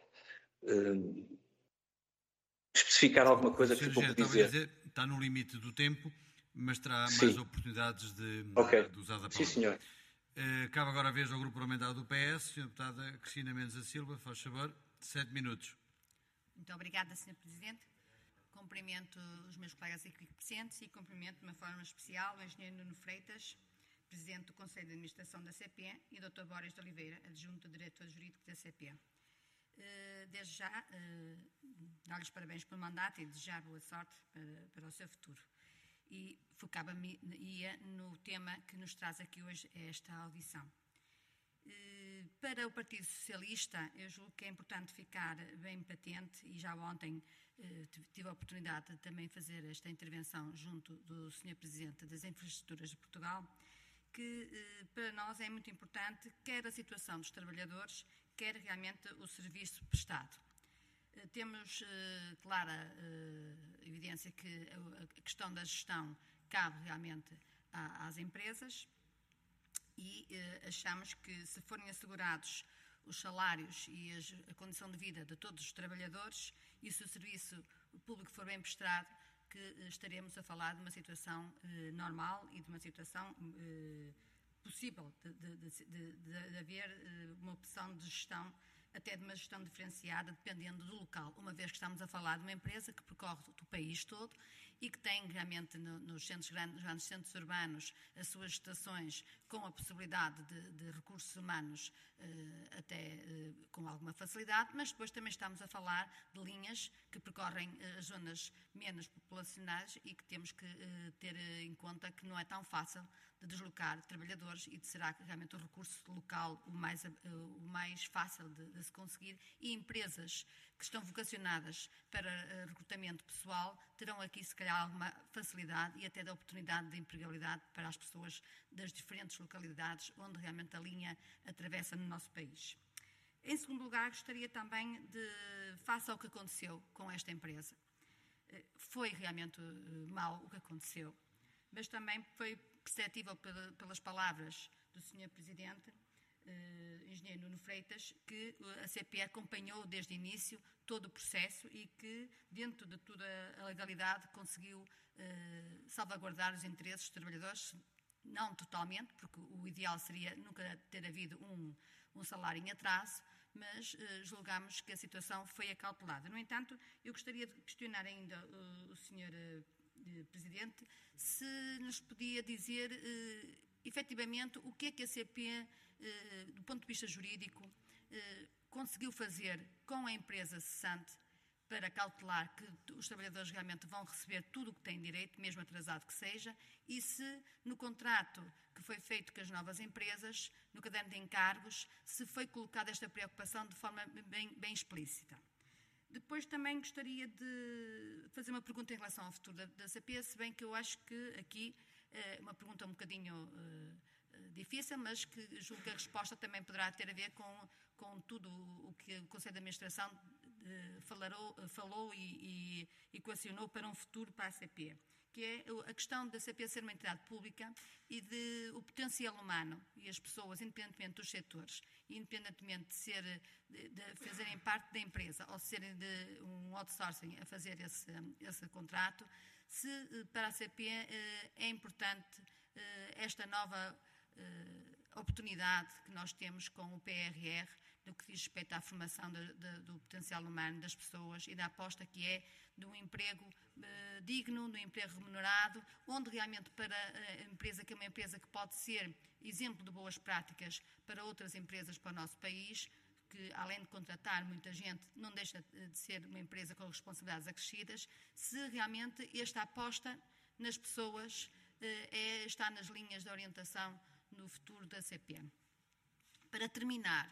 especificar alguma coisa que ficou por dizer. Está no limite do tempo, mas terá mais oportunidades de usar a palavra. Sim, senhor. Cabe agora a vez ao Grupo Parlamentar do PS, Sra. Deputada Cristina Mendes da Silva, faz favor, 7 minutos. Muito obrigada, Sr. Presidente. Cumprimento os meus colegas aqui presentes e cumprimento de uma forma especial o Engenheiro Nuno Freitas, Presidente do Conselho de Administração da CP, e o Dr. Boris de Oliveira, Adjunto Diretor Jurídico da CP. Desde já, dar-lhes parabéns pelo mandato e desejar boa sorte para o seu futuro. E focava-me no tema que nos traz aqui hoje esta audição. Para o Partido Socialista, eu julgo que é importante ficar bem patente, e já ontem tive a oportunidade de também fazer esta intervenção junto do Sr. Presidente das Infraestruturas de Portugal, que para nós é muito importante quer a situação dos trabalhadores, quer realmente o serviço prestado. Temos clara evidência que a questão da gestão cabe realmente às empresas e achamos que se forem assegurados os salários e a condição de vida de todos os trabalhadores e se o serviço público for bem prestado, que estaremos a falar de uma situação normal e de uma situação possível de haver uma opção de gestão, até de uma gestão diferenciada, dependendo do local, uma vez que estamos a falar de uma empresa que percorre o país todo e que tem realmente nos centros grandes, grandes centros urbanos, as suas estações com a possibilidade de recursos humanos até com alguma facilidade, mas depois também estamos a falar de linhas que percorrem as zonas menos populacionais e que temos que ter em conta que não é tão fácil de deslocar trabalhadores e de será realmente o recurso local o mais fácil de se conseguir, e empresas que estão vocacionadas para recrutamento pessoal terão aqui se calhar alguma facilidade e até da oportunidade de empregabilidade para as pessoas das diferentes localidades onde realmente a linha atravessa no nosso país. Em segundo lugar, gostaria também face ao que aconteceu com esta empresa. Foi realmente mau o que aconteceu, mas também foi perceptível pelas palavras do Sr. Presidente, Engenheiro Nuno Freitas, que a CP acompanhou desde o início todo o processo e que, dentro de toda a legalidade, conseguiu salvaguardar os interesses dos trabalhadores, não totalmente, porque o ideal seria nunca ter havido um salário em atraso, mas julgamos que a situação foi acautelada. No entanto, eu gostaria de questionar ainda o Sr. Presidente se nos podia dizer efetivamente o que é que a CP, do ponto de vista jurídico, conseguiu fazer com a empresa cessante para cautelar que os trabalhadores realmente vão receber tudo o que têm direito, mesmo atrasado que seja, e se no contrato que foi feito com as novas empresas, no caderno de encargos, se foi colocada esta preocupação de forma bem explícita. Depois também gostaria de fazer uma pergunta em relação ao futuro da CP, se bem que eu acho que aqui é uma pergunta um bocadinho difícil, mas que julgo que a resposta também poderá ter a ver com tudo o que o Conselho de Administração falou e equacionou para um futuro para a CP, que é a questão da CP ser uma entidade pública e de o potencial humano e as pessoas, independentemente dos setores, independentemente de fazerem parte da empresa ou serem de um outsourcing a fazer esse contrato, se para a CP é importante esta nova oportunidade que nós temos com o PRR no que diz respeito à formação do potencial humano das pessoas e da aposta que é de um emprego digno, de um emprego remunerado, onde realmente para a empresa, que é uma empresa que pode ser exemplo de boas práticas para outras empresas para o nosso país, que além de contratar muita gente, não deixa de ser uma empresa com responsabilidades acrescidas, se realmente esta aposta nas pessoas está nas linhas de orientação no futuro da CPM. Para terminar,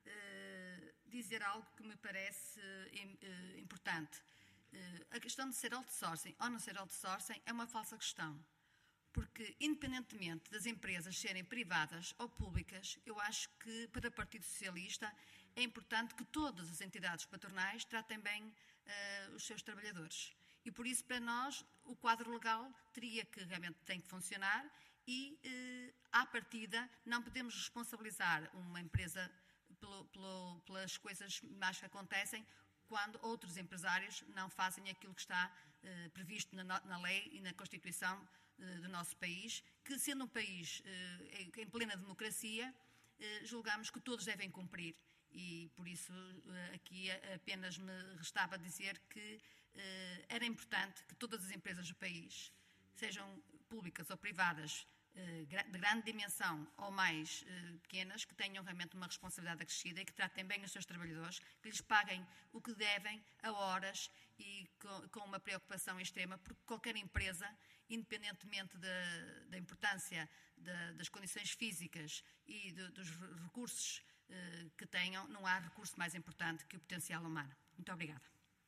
dizer algo que me parece importante. A questão de ser outsourcing ou não ser outsourcing é uma falsa questão, porque independentemente das empresas serem privadas ou públicas, eu acho que para o Partido Socialista é importante que todas as entidades patronais tratem bem os seus trabalhadores. E por isso, para nós, o quadro legal teria que realmente tem que funcionar e, à partida, não podemos responsabilizar uma empresa pelas coisas más que acontecem quando outros empresários não fazem aquilo que está previsto na lei e na Constituição do nosso país, que, sendo um país em plena democracia, julgamos que todos devem cumprir. E, por isso, aqui apenas me restava dizer que era importante que todas as empresas do país, sejam públicas ou privadas, de grande dimensão ou mais pequenas, que tenham realmente uma responsabilidade acrescida e que tratem bem os seus trabalhadores, que lhes paguem o que devem a horas e com uma preocupação extrema, porque qualquer empresa, independentemente da importância das condições físicas e dos recursos que tenham, não há recurso mais importante que o potencial humano. Muito obrigada.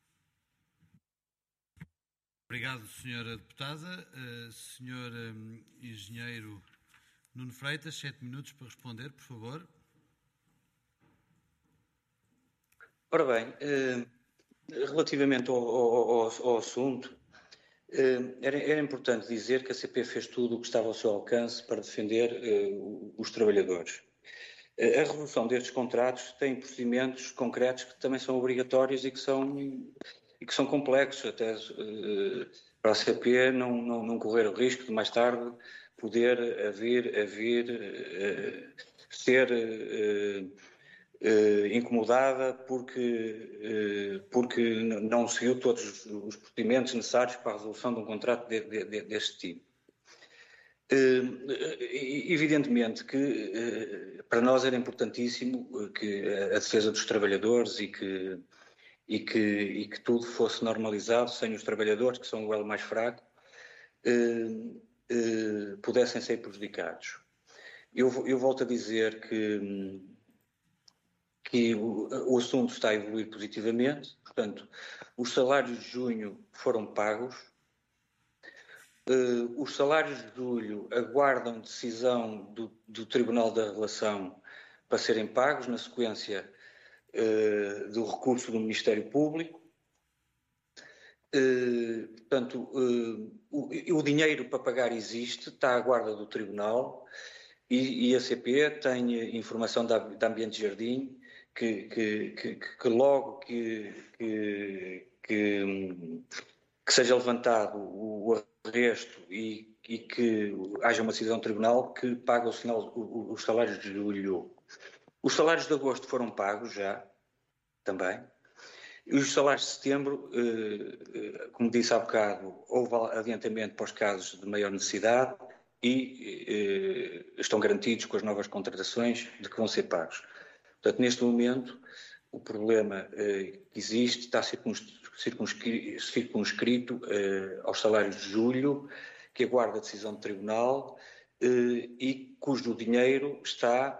Obrigado, Sra. Deputada. Sr. Engenheiro Nuno Freitas, 7 minutos para responder, por favor. Ora bem, relativamente ao assunto, era importante dizer que a CP fez tudo o que estava ao seu alcance para defender os trabalhadores. A resolução destes contratos tem procedimentos concretos que também são obrigatórios e que são complexos, até para a CP não correr o risco de mais tarde poder ser incomodada porque não seguiu todos os procedimentos necessários para a resolução de um contrato deste tipo. Evidentemente que para nós era importantíssimo que a defesa dos trabalhadores e que tudo fosse normalizado sem os trabalhadores, que são o elo mais fraco. pudessem ser prejudicados. Eu volto a dizer que o assunto está a evoluir positivamente, portanto, os salários de junho foram pagos, os salários de julho aguardam decisão do Tribunal da Relação para serem pagos, na sequência do recurso do Ministério Público. Portanto, o dinheiro para pagar existe, está à guarda do Tribunal e a CP tem informação da Ambiente Jardim que logo que seja levantado o arresto e que haja uma decisão do Tribunal que paga os salários de julho. Os salários de agosto foram pagos já, também. E os salários de setembro, como disse há bocado, houve adiantamento para os casos de maior necessidade e estão garantidos com as novas contratações de que vão ser pagos. Portanto, neste momento, o problema que existe está circunscrito aos salários de julho, que aguarda a decisão do Tribunal e cujo dinheiro está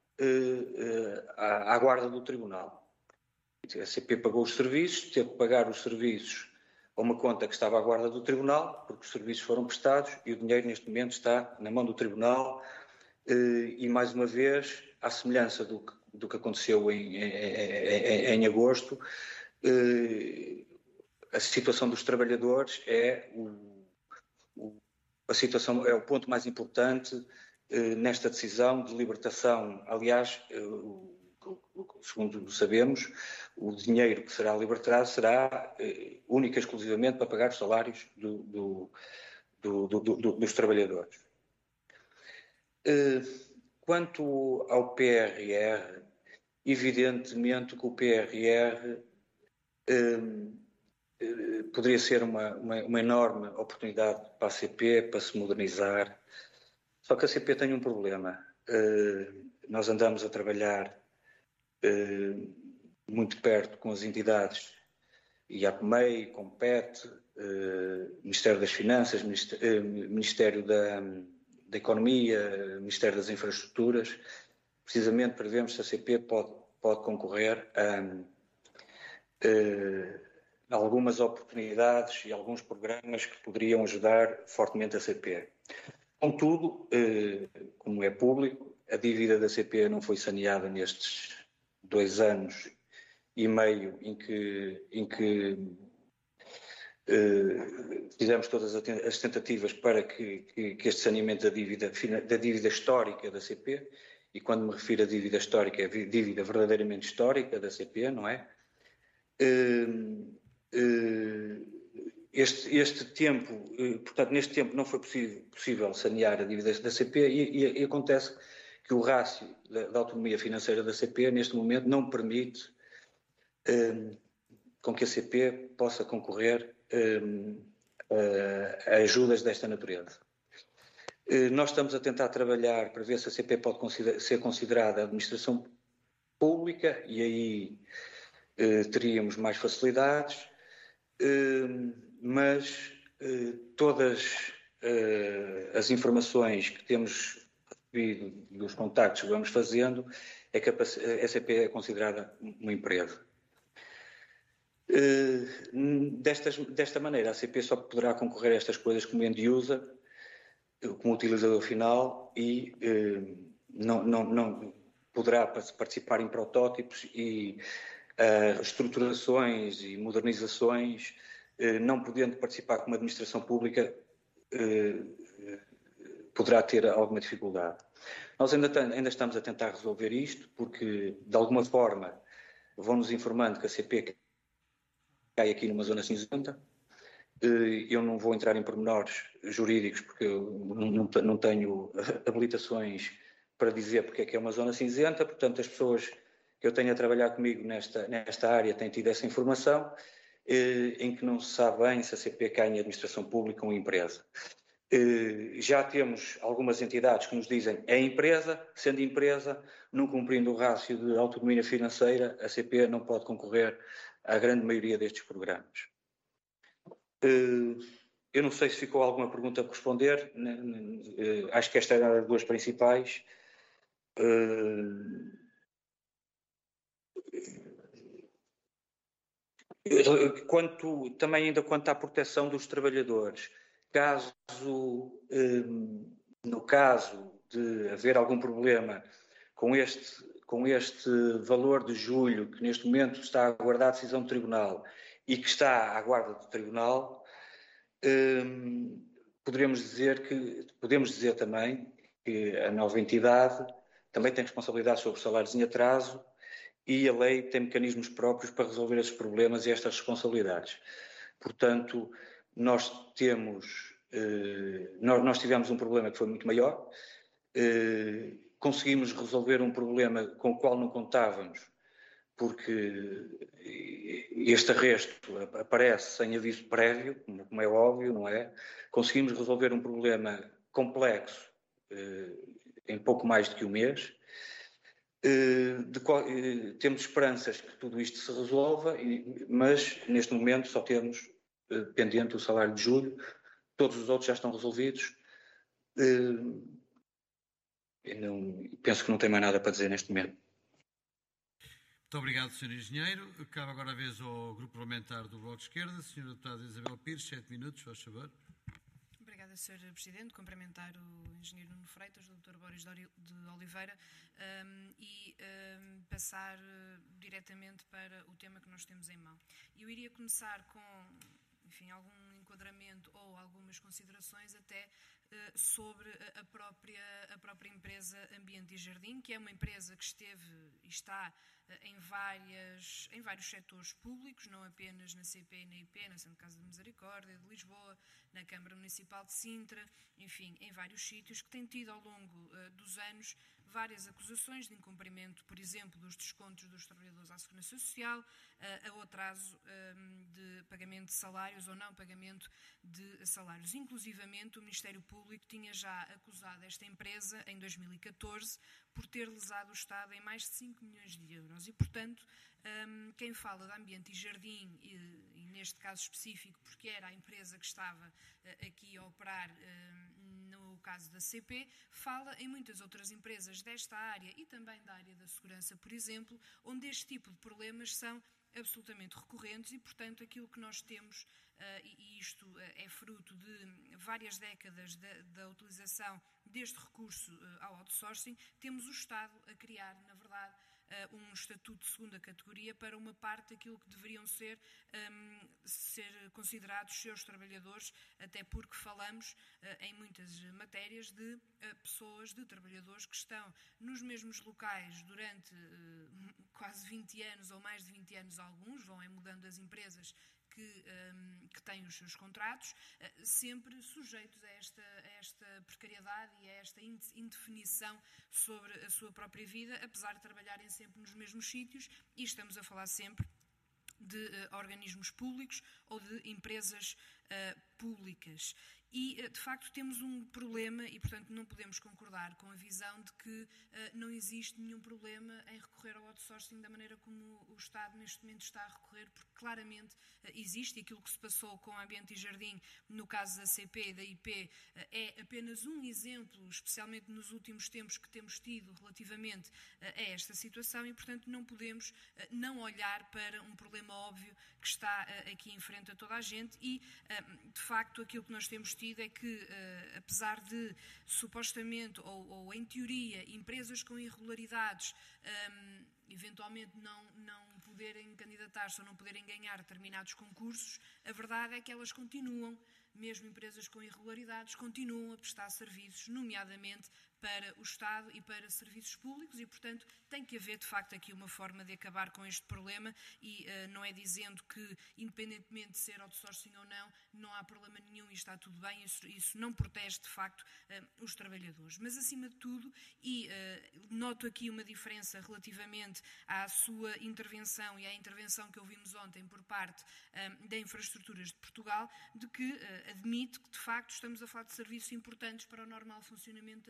à guarda do Tribunal. A CP pagou os serviços, teve que pagar os serviços a uma conta que estava à guarda do Tribunal, porque os serviços foram prestados e o dinheiro neste momento está na mão do Tribunal e, mais uma vez, à semelhança do que aconteceu em agosto, a situação dos trabalhadores é o ponto mais importante nesta decisão de libertação. Aliás, segundo sabemos, o dinheiro que será libertado será única e exclusivamente para pagar os salários dos trabalhadores. Quanto ao PRR, evidentemente que o PRR poderia ser uma enorme oportunidade para a CP, para se modernizar, só que a CP tem um problema. Nós andamos a trabalhar muito perto com as entidades IAPMEI, COMPET, Ministério das Finanças, Ministério da Economia, Ministério das Infraestruturas, precisamente para vermos se a CP pode concorrer a algumas oportunidades e alguns programas que poderiam ajudar fortemente a CP. Contudo, como é público, a dívida da CP não foi saneada nestes 2 anos e meio em que fizemos todas as tentativas para que este saneamento da dívida histórica da CP, e quando me refiro a dívida histórica, é dívida verdadeiramente histórica da CP, não é? Este tempo, portanto, neste tempo não foi possível sanear a dívida da CP e acontece que o rácio da autonomia financeira da CP neste momento não permite com que a CP possa concorrer a ajudas desta natureza. Nós estamos a tentar trabalhar para ver se a CP pode ser considerada administração pública e aí teríamos mais facilidades, mas todas as informações que temos recebido dos contactos que vamos fazendo é que a CP é considerada uma empresa. Desta maneira, a CP só poderá concorrer a estas coisas como end user, como utilizador final e não poderá participar em protótipos e estruturações e modernizações, não podendo participar como administração pública, poderá ter alguma dificuldade. Nós ainda estamos a tentar resolver isto, porque de alguma forma vão-nos informando que a CP cai aqui numa zona cinzenta. Eu não vou entrar em pormenores jurídicos, porque eu não tenho habilitações para dizer porque é que é uma zona cinzenta, portanto as pessoas que eu tenho a trabalhar comigo nesta área têm tido essa informação, em que não se sabe bem se a CP cai em administração pública ou empresa. Já temos algumas entidades que nos dizem é empresa, sendo empresa, não cumprindo o rácio de autonomia financeira, a CP não pode concorrer à grande maioria destes programas. Eu não sei se ficou alguma pergunta a responder, acho que esta era as duas principais. Quanto à proteção dos trabalhadores, no caso de haver algum problema com este valor de julho, que neste momento está a aguardar a decisão do Tribunal e que está à guarda do Tribunal, podemos dizer também que a nova entidade também tem responsabilidade sobre os salários em atraso e a lei tem mecanismos próprios para resolver esses problemas e estas responsabilidades. Portanto, nós tivemos um problema que foi muito maior, conseguimos resolver um problema com o qual não contávamos, porque este arresto aparece sem aviso prévio, como é óbvio, não é? Conseguimos resolver um problema complexo em pouco mais do que um mês. Temos esperanças que tudo isto se resolva, mas neste momento só temos pendente o salário de julho, todos os outros já estão resolvidos. Penso que não tem mais nada para dizer neste momento. Muito obrigado, Sr. Engenheiro. Cabe agora a vez ao Grupo Parlamentar do Bloco de Esquerda. Sra. Deputada Isabel Pires, 7 minutos, faz favor. Obrigada, Sr. Presidente. Cumprimentar o Engenheiro Nuno Freitas, o Dr. Boris de Oliveira e passar diretamente para o tema que nós temos em mão. Eu iria começar com, enfim, algum enquadramento ou algumas considerações até sobre a própria empresa Ambiente e Jardim, que é uma empresa que esteve e está em vários setores públicos, não apenas na CP e na IP, na Santa Casa da Misericórdia de Lisboa, na Câmara Municipal de Sintra, enfim, em vários sítios, que tem tido ao longo dos anos várias acusações de incumprimento, por exemplo, dos descontos dos trabalhadores à Segurança Social, ao atraso de pagamento de salários ou não pagamento de salários. Inclusivamente, o Ministério Público tinha já acusado esta empresa, em 2014, por ter lesado o Estado em mais de 5 milhões de euros. E, portanto, quem fala de Ambiente e Jardim, e neste caso específico, porque era a empresa que estava aqui a operar no caso da CP, fala em muitas outras empresas desta área e também da área da segurança, por exemplo, onde este tipo de problemas são absolutamente recorrentes e, portanto, aquilo que nós temos, e isto é fruto de várias décadas da utilização deste recurso ao outsourcing, temos o Estado a criar, na verdade, um estatuto de segunda categoria para uma parte daquilo que deveriam ser considerados seus trabalhadores, até porque falamos em muitas matérias de pessoas, de trabalhadores que estão nos mesmos locais durante quase 20 anos ou mais de 20 anos alguns, vão mudando as empresas que têm os seus contratos, sempre sujeitos a esta precariedade e a esta indefinição sobre a sua própria vida, apesar de trabalharem sempre nos mesmos sítios, e estamos a falar sempre de organismos públicos ou de empresas públicas. E, de facto, temos um problema e, portanto, não podemos concordar com a visão de que não existe nenhum problema em recorrer ao outsourcing da maneira como o Estado neste momento está a recorrer, porque claramente existe, e aquilo que se passou com Ambiente e Jardim, no caso da CP e da IP, é apenas um exemplo, especialmente nos últimos tempos que temos tido relativamente a esta situação e, portanto, não podemos não olhar para um problema óbvio que está aqui em frente a toda a gente e, de facto, aquilo que nós temos tido é que, apesar de, supostamente, ou em teoria, empresas com irregularidades eventualmente não poderem candidatar-se ou não poderem ganhar determinados concursos, a verdade é que elas continuam, mesmo empresas com irregularidades, continuam a prestar serviços, nomeadamente para o Estado e para serviços públicos e, portanto, tem que haver, de facto, aqui uma forma de acabar com este problema e não é dizendo que, independentemente de ser outsourcing ou não há problema nenhum e está tudo bem, isso não protege, de facto, os trabalhadores. Mas, acima de tudo, e noto aqui uma diferença relativamente à sua intervenção e à intervenção que ouvimos ontem por parte da Infraestruturas de Portugal, de que admite que, de facto, estamos a falar de serviços importantes para o normal funcionamento da CP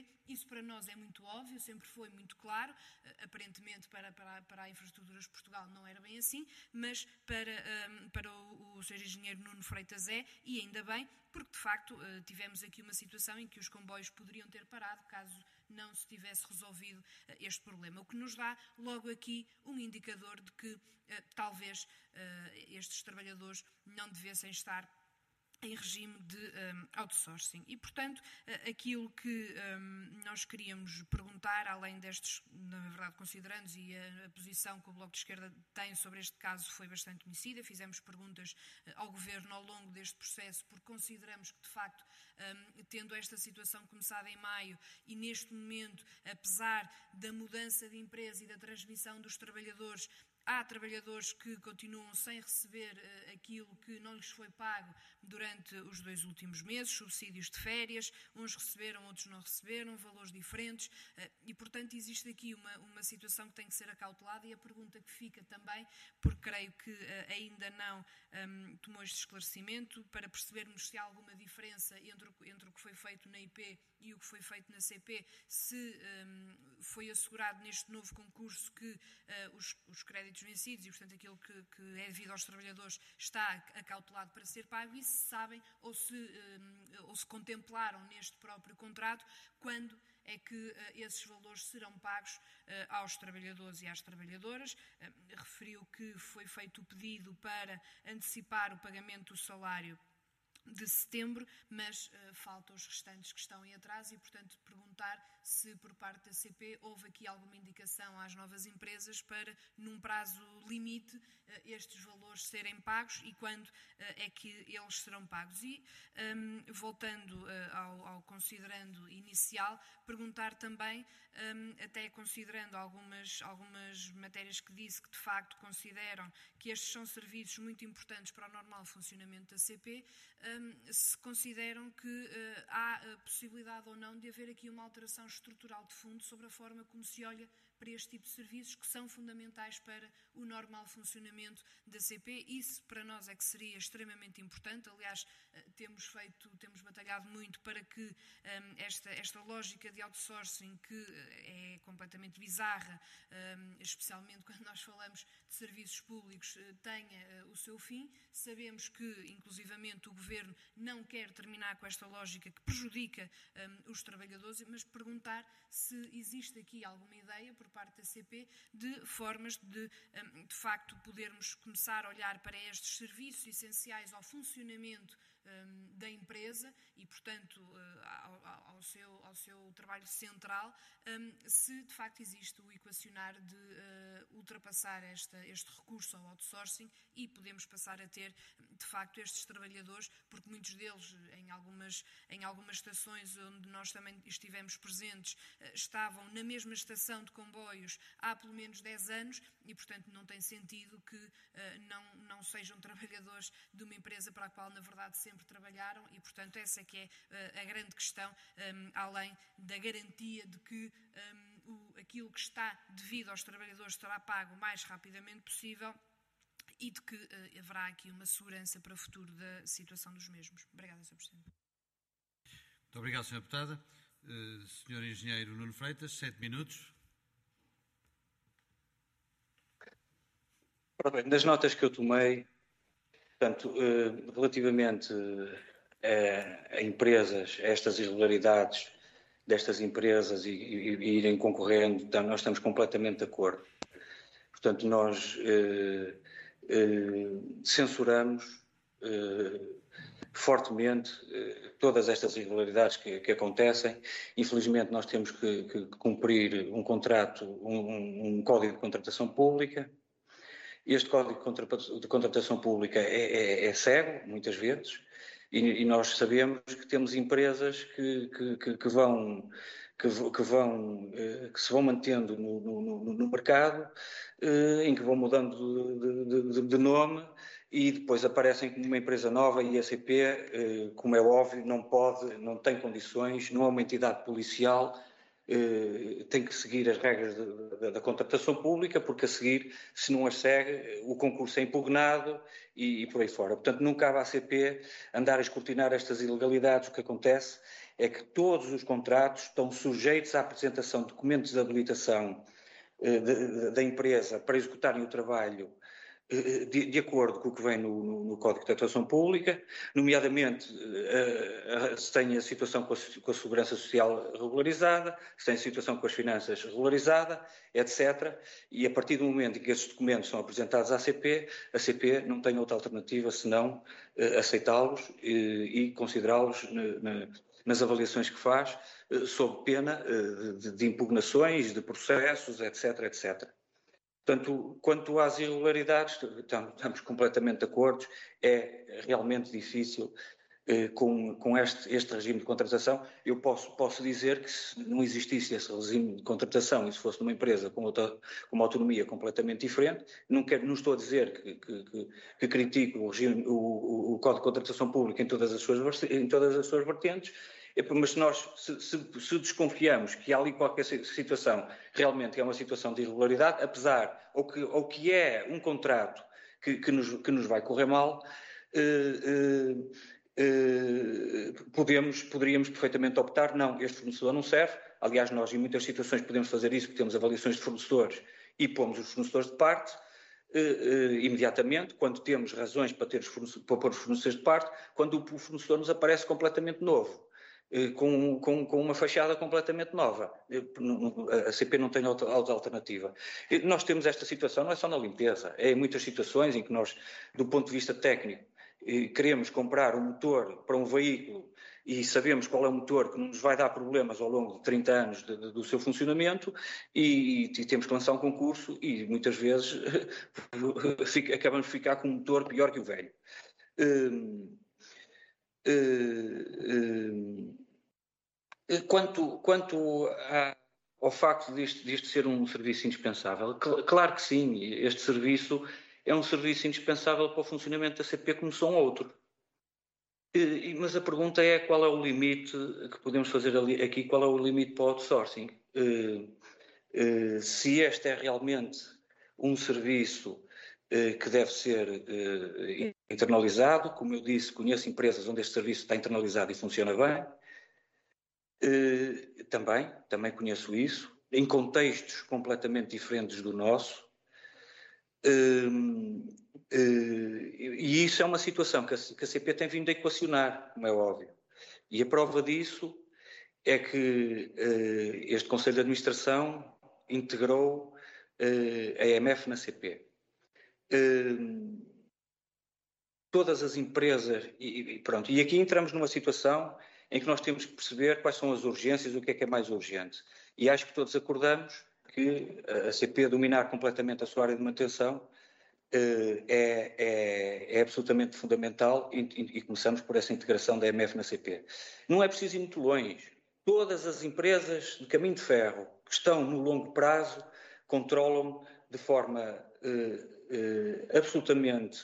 CP. Isso para nós é muito óbvio, sempre foi muito claro. Aparentemente para a Infraestruturas de Portugal não era bem assim, mas para o Sr. Engenheiro Nuno Freitas é, e ainda bem, porque de facto tivemos aqui uma situação em que os comboios poderiam ter parado caso não se tivesse resolvido este problema, o que nos dá logo aqui um indicador de que talvez estes trabalhadores não devessem estar em regime de outsourcing. E, portanto, aquilo que nós queríamos perguntar, além destes, na verdade, considerando e a posição que o Bloco de Esquerda tem sobre este caso foi bastante conhecida, fizemos perguntas ao Governo ao longo deste processo, porque consideramos que, de facto, tendo esta situação começada em maio e neste momento, apesar da mudança de empresa e da transmissão dos trabalhadores, há trabalhadores que continuam sem receber aquilo que não lhes foi pago durante os 2 últimos meses, subsídios de férias, uns receberam, outros não receberam, valores diferentes, e portanto existe aqui uma situação que tem que ser acautelada, e a pergunta que fica também, porque creio que ainda não tomou este esclarecimento, para percebermos se há alguma diferença entre o que foi feito na IP e o que foi feito na CP, se foi assegurado neste novo concurso que os créditos vencidos e, portanto, aquilo que é devido aos trabalhadores está acautelado para ser pago, e se sabem ou se contemplaram neste próprio contrato quando é que esses valores serão pagos aos trabalhadores e às trabalhadoras. Referiu que foi feito o pedido para antecipar o pagamento do salário de setembro, mas faltam os restantes que estão em atraso, e, portanto, perguntar se por parte da CP houve aqui alguma indicação às novas empresas para, num prazo limite, estes valores serem pagos e quando é que eles serão pagos. E, voltando ao considerando inicial, perguntar também, até considerando algumas matérias que disse que de facto consideram que estes são serviços muito importantes para o normal funcionamento da CP, se consideram que há a possibilidade ou não de haver aqui uma alteração estrutural de fundo sobre a forma como se olha para este tipo de serviços que são fundamentais para o normal funcionamento da CP. Isso para nós é que seria extremamente importante. Aliás, temos batalhado muito para que esta lógica de outsourcing, que é completamente bizarra, especialmente quando nós falamos de serviços públicos, tenha o seu fim. Sabemos que, inclusivamente, o Governo não quer terminar com esta lógica que prejudica os trabalhadores, mas perguntar se existe aqui alguma ideia por parte da CP de formas de facto, podermos começar a olhar para estes serviços essenciais ao funcionamento da empresa e, portanto, ao seu trabalho central, se de facto existe o equacionar de ultrapassar este recurso ao outsourcing e podemos passar a ter, de facto, estes trabalhadores, porque muitos deles, em algumas estações onde nós também estivemos presentes, estavam na mesma estação de comboios há pelo menos 10 anos e, portanto, não tem sentido que não sejam trabalhadores de uma empresa para a qual, na verdade, sempre trabalharam e, portanto, essa é que é a grande questão, além da garantia de que aquilo que está devido aos trabalhadores será pago o mais rapidamente possível e de que haverá aqui uma segurança para o futuro da situação dos mesmos. Obrigada, Sr. Presidente. Muito obrigado, Sra. Deputada. Sr. Engenheiro Nuno Freitas, 7 minutos. Das notas que eu tomei, portanto, relativamente a empresas, a estas irregularidades destas empresas e irem concorrendo, nós estamos completamente de acordo. Portanto, nós censuramos fortemente todas estas irregularidades que acontecem. Infelizmente, nós temos que cumprir um contrato, um código de contratação pública. Este código de contratação pública é cego, muitas vezes, e nós sabemos que temos empresas que se vão mantendo no mercado, em que vão mudando de nome e depois aparecem como uma empresa nova e a CP, como é óbvio, não tem condições, não é uma entidade policial, tem que seguir as regras da contratação pública, porque a seguir, se não as segue, o concurso é impugnado e por aí fora. Portanto, não cabe à CP andar a escrutinar estas ilegalidades. O que acontece é que todos os contratos estão sujeitos à apresentação de documentos de habilitação da empresa para executarem o trabalho de acordo com o que vem no Código de Atuação Pública, nomeadamente se tem a situação com a segurança social regularizada, se tem a situação com as finanças regularizada, etc. E a partir do momento em que esses documentos são apresentados à CP, a CP não tem outra alternativa senão aceitá-los e considerá-los nas avaliações que faz, sob pena de impugnações, de processos, etc., etc. Portanto, quanto às irregularidades, estamos completamente de acordo. É realmente difícil com este regime de contratação. Eu posso dizer que se não existisse esse regime de contratação e se fosse numa empresa com uma autonomia completamente diferente, não estou a dizer que critico o Código de Contratação Pública em todas as suas vertentes, mas se desconfiamos que há ali qualquer situação realmente é uma situação de irregularidade, apesar, ou que é um contrato que nos vai correr mal, poderíamos perfeitamente optar, não, este fornecedor não serve. Aliás, nós em muitas situações podemos fazer isso porque temos avaliações de fornecedores e pomos os fornecedores de parte imediatamente, quando temos razões para pôr os fornecedores de parte, quando o fornecedor nos aparece completamente novo. Com uma fachada completamente nova. A CP não tem outra alternativa. Nós temos esta situação, não é só na limpeza, é em muitas situações em que nós, do ponto de vista técnico, queremos comprar um motor para um veículo e sabemos qual é o motor que nos vai dar problemas ao longo de 30 anos do seu funcionamento e temos que lançar um concurso e muitas vezes acabamos de ficar com um motor pior que o velho. Quanto ao facto disto ser um serviço indispensável, claro que sim, este serviço é um serviço indispensável para o funcionamento da CP como são outros. Mas a pergunta é qual é o limite que podemos fazer aqui, qual é o limite para o outsourcing? Se este é realmente um serviço que deve ser internalizado, como eu disse, conheço empresas onde este serviço está internalizado e funciona bem. Também conheço isso, em contextos completamente diferentes do nosso. E isso é uma situação que a CP tem vindo a equacionar, como é óbvio. E a prova disso é que este Conselho de Administração integrou a EMF na CP. Todas as empresas, pronto, e aqui entramos numa situação em que nós temos que perceber quais são as urgências, o que é mais urgente. E acho que todos acordamos que a CP dominar completamente a sua área de manutenção é absolutamente fundamental e começamos por essa integração da EMF na CP. Não é preciso ir muito longe. Todas as empresas de caminho de ferro que estão no longo prazo controlam de forma absolutamente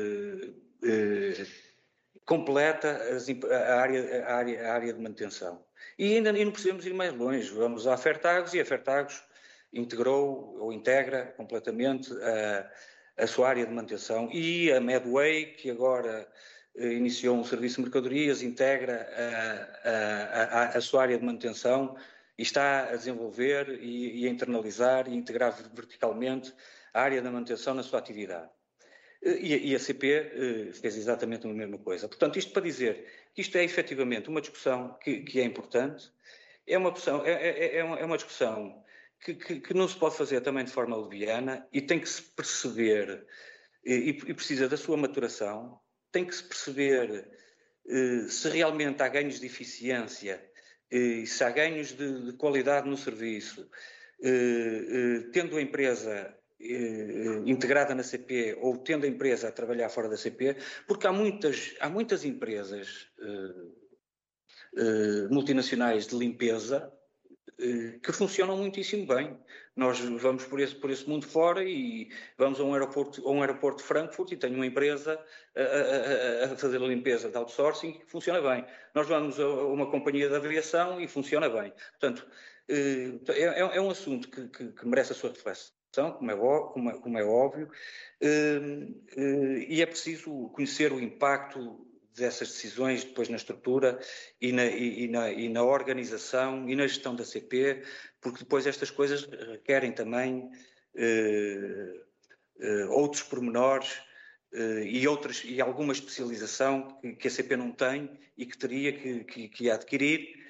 completa a área de manutenção. E ainda não precisamos ir mais longe. Vamos à Fertagos e a Fertagos integrou ou integra completamente a sua área de manutenção. E a Medway, que agora iniciou um serviço de mercadorias, integra a sua área de manutenção e está a desenvolver e a internalizar e integrar verticalmente a área da manutenção na sua atividade. E a CP fez exatamente a mesma coisa. Portanto, isto para dizer que isto é efetivamente uma discussão que é importante, é uma discussão que não se pode fazer também de forma leviana e tem que se perceber, e precisa da sua maturação, tem que se perceber se realmente há ganhos de eficiência, se há ganhos de qualidade no serviço, tendo a empresa integrada na CP ou tendo a empresa a trabalhar fora da CP, porque há muitas empresas multinacionais de limpeza que funcionam muitíssimo bem. Nós vamos por esse mundo fora e vamos a um aeroporto de Frankfurt e tem uma empresa a fazer a limpeza de outsourcing que funciona bem. Nós vamos a uma companhia de aviação e funciona bem. Portanto, é um assunto que merece a sua reflexão, como é óbvio, e é preciso conhecer o impacto dessas decisões depois na estrutura e na organização e na gestão da CP, porque depois estas coisas requerem também outros pormenores e alguma especialização que a CP não tem e que teria que adquirir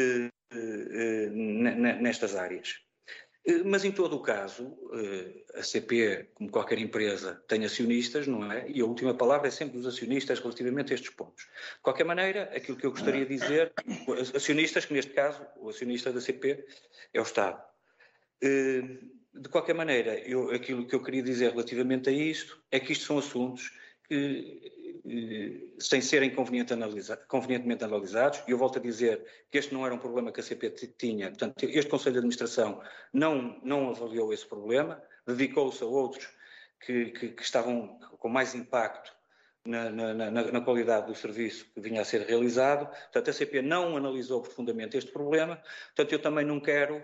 nestas áreas. Mas, em todo o caso, a CP, como qualquer empresa, tem acionistas, não é? E a última palavra é sempre dos acionistas relativamente a estes pontos. De qualquer maneira, aquilo que eu gostaria de dizer, acionistas, que neste caso, o acionista da CP é o Estado. De qualquer maneira, aquilo que eu queria dizer relativamente a isto é que isto são assuntos que, sem serem convenientemente analisados, e eu volto a dizer que este não era um problema que a CP tinha, portanto, este Conselho de Administração não avaliou esse problema, dedicou-se a outros que estavam com mais impacto na qualidade do serviço que vinha a ser realizado. Portanto, a CP não analisou profundamente este problema. Portanto, eu também não quero,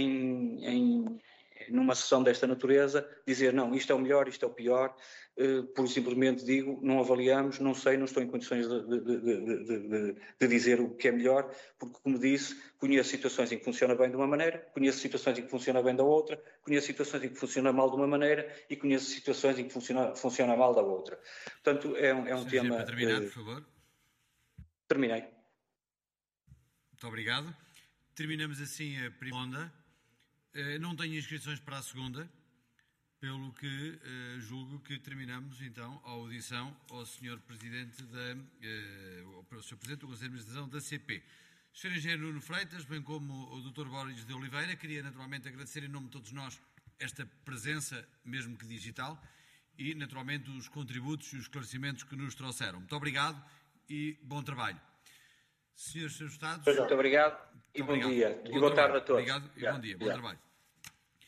numa sessão desta natureza, dizer não, isto é o melhor, isto é o pior, por simplesmente digo, não avaliamos, não sei, não estou em condições de dizer o que é melhor, porque, como disse, conheço situações em que funciona bem de uma maneira, conheço situações em que funciona bem da outra, conheço situações em que funciona mal de uma maneira e conheço situações em que funciona mal da outra. Portanto, é um tema... Para terminar, por favor. Terminei. Muito obrigado. Terminamos assim a primeira ronda. Não tenho inscrições para a segunda, pelo que julgo que terminamos então a audição ao Sr. Presidente ao Sr. Presidente do Conselho de Administração da CP. Sr. Engenheiro Nuno Freitas, bem como o Dr. Boris de Oliveira, queria naturalmente agradecer em nome de todos nós esta presença, mesmo que digital, e naturalmente os contributos e os esclarecimentos que nos trouxeram. Muito obrigado e bom trabalho. Senhores Estados... Muito obrigado e bom dia. E boa tarde a todos. Obrigado e bom dia. Bom trabalho.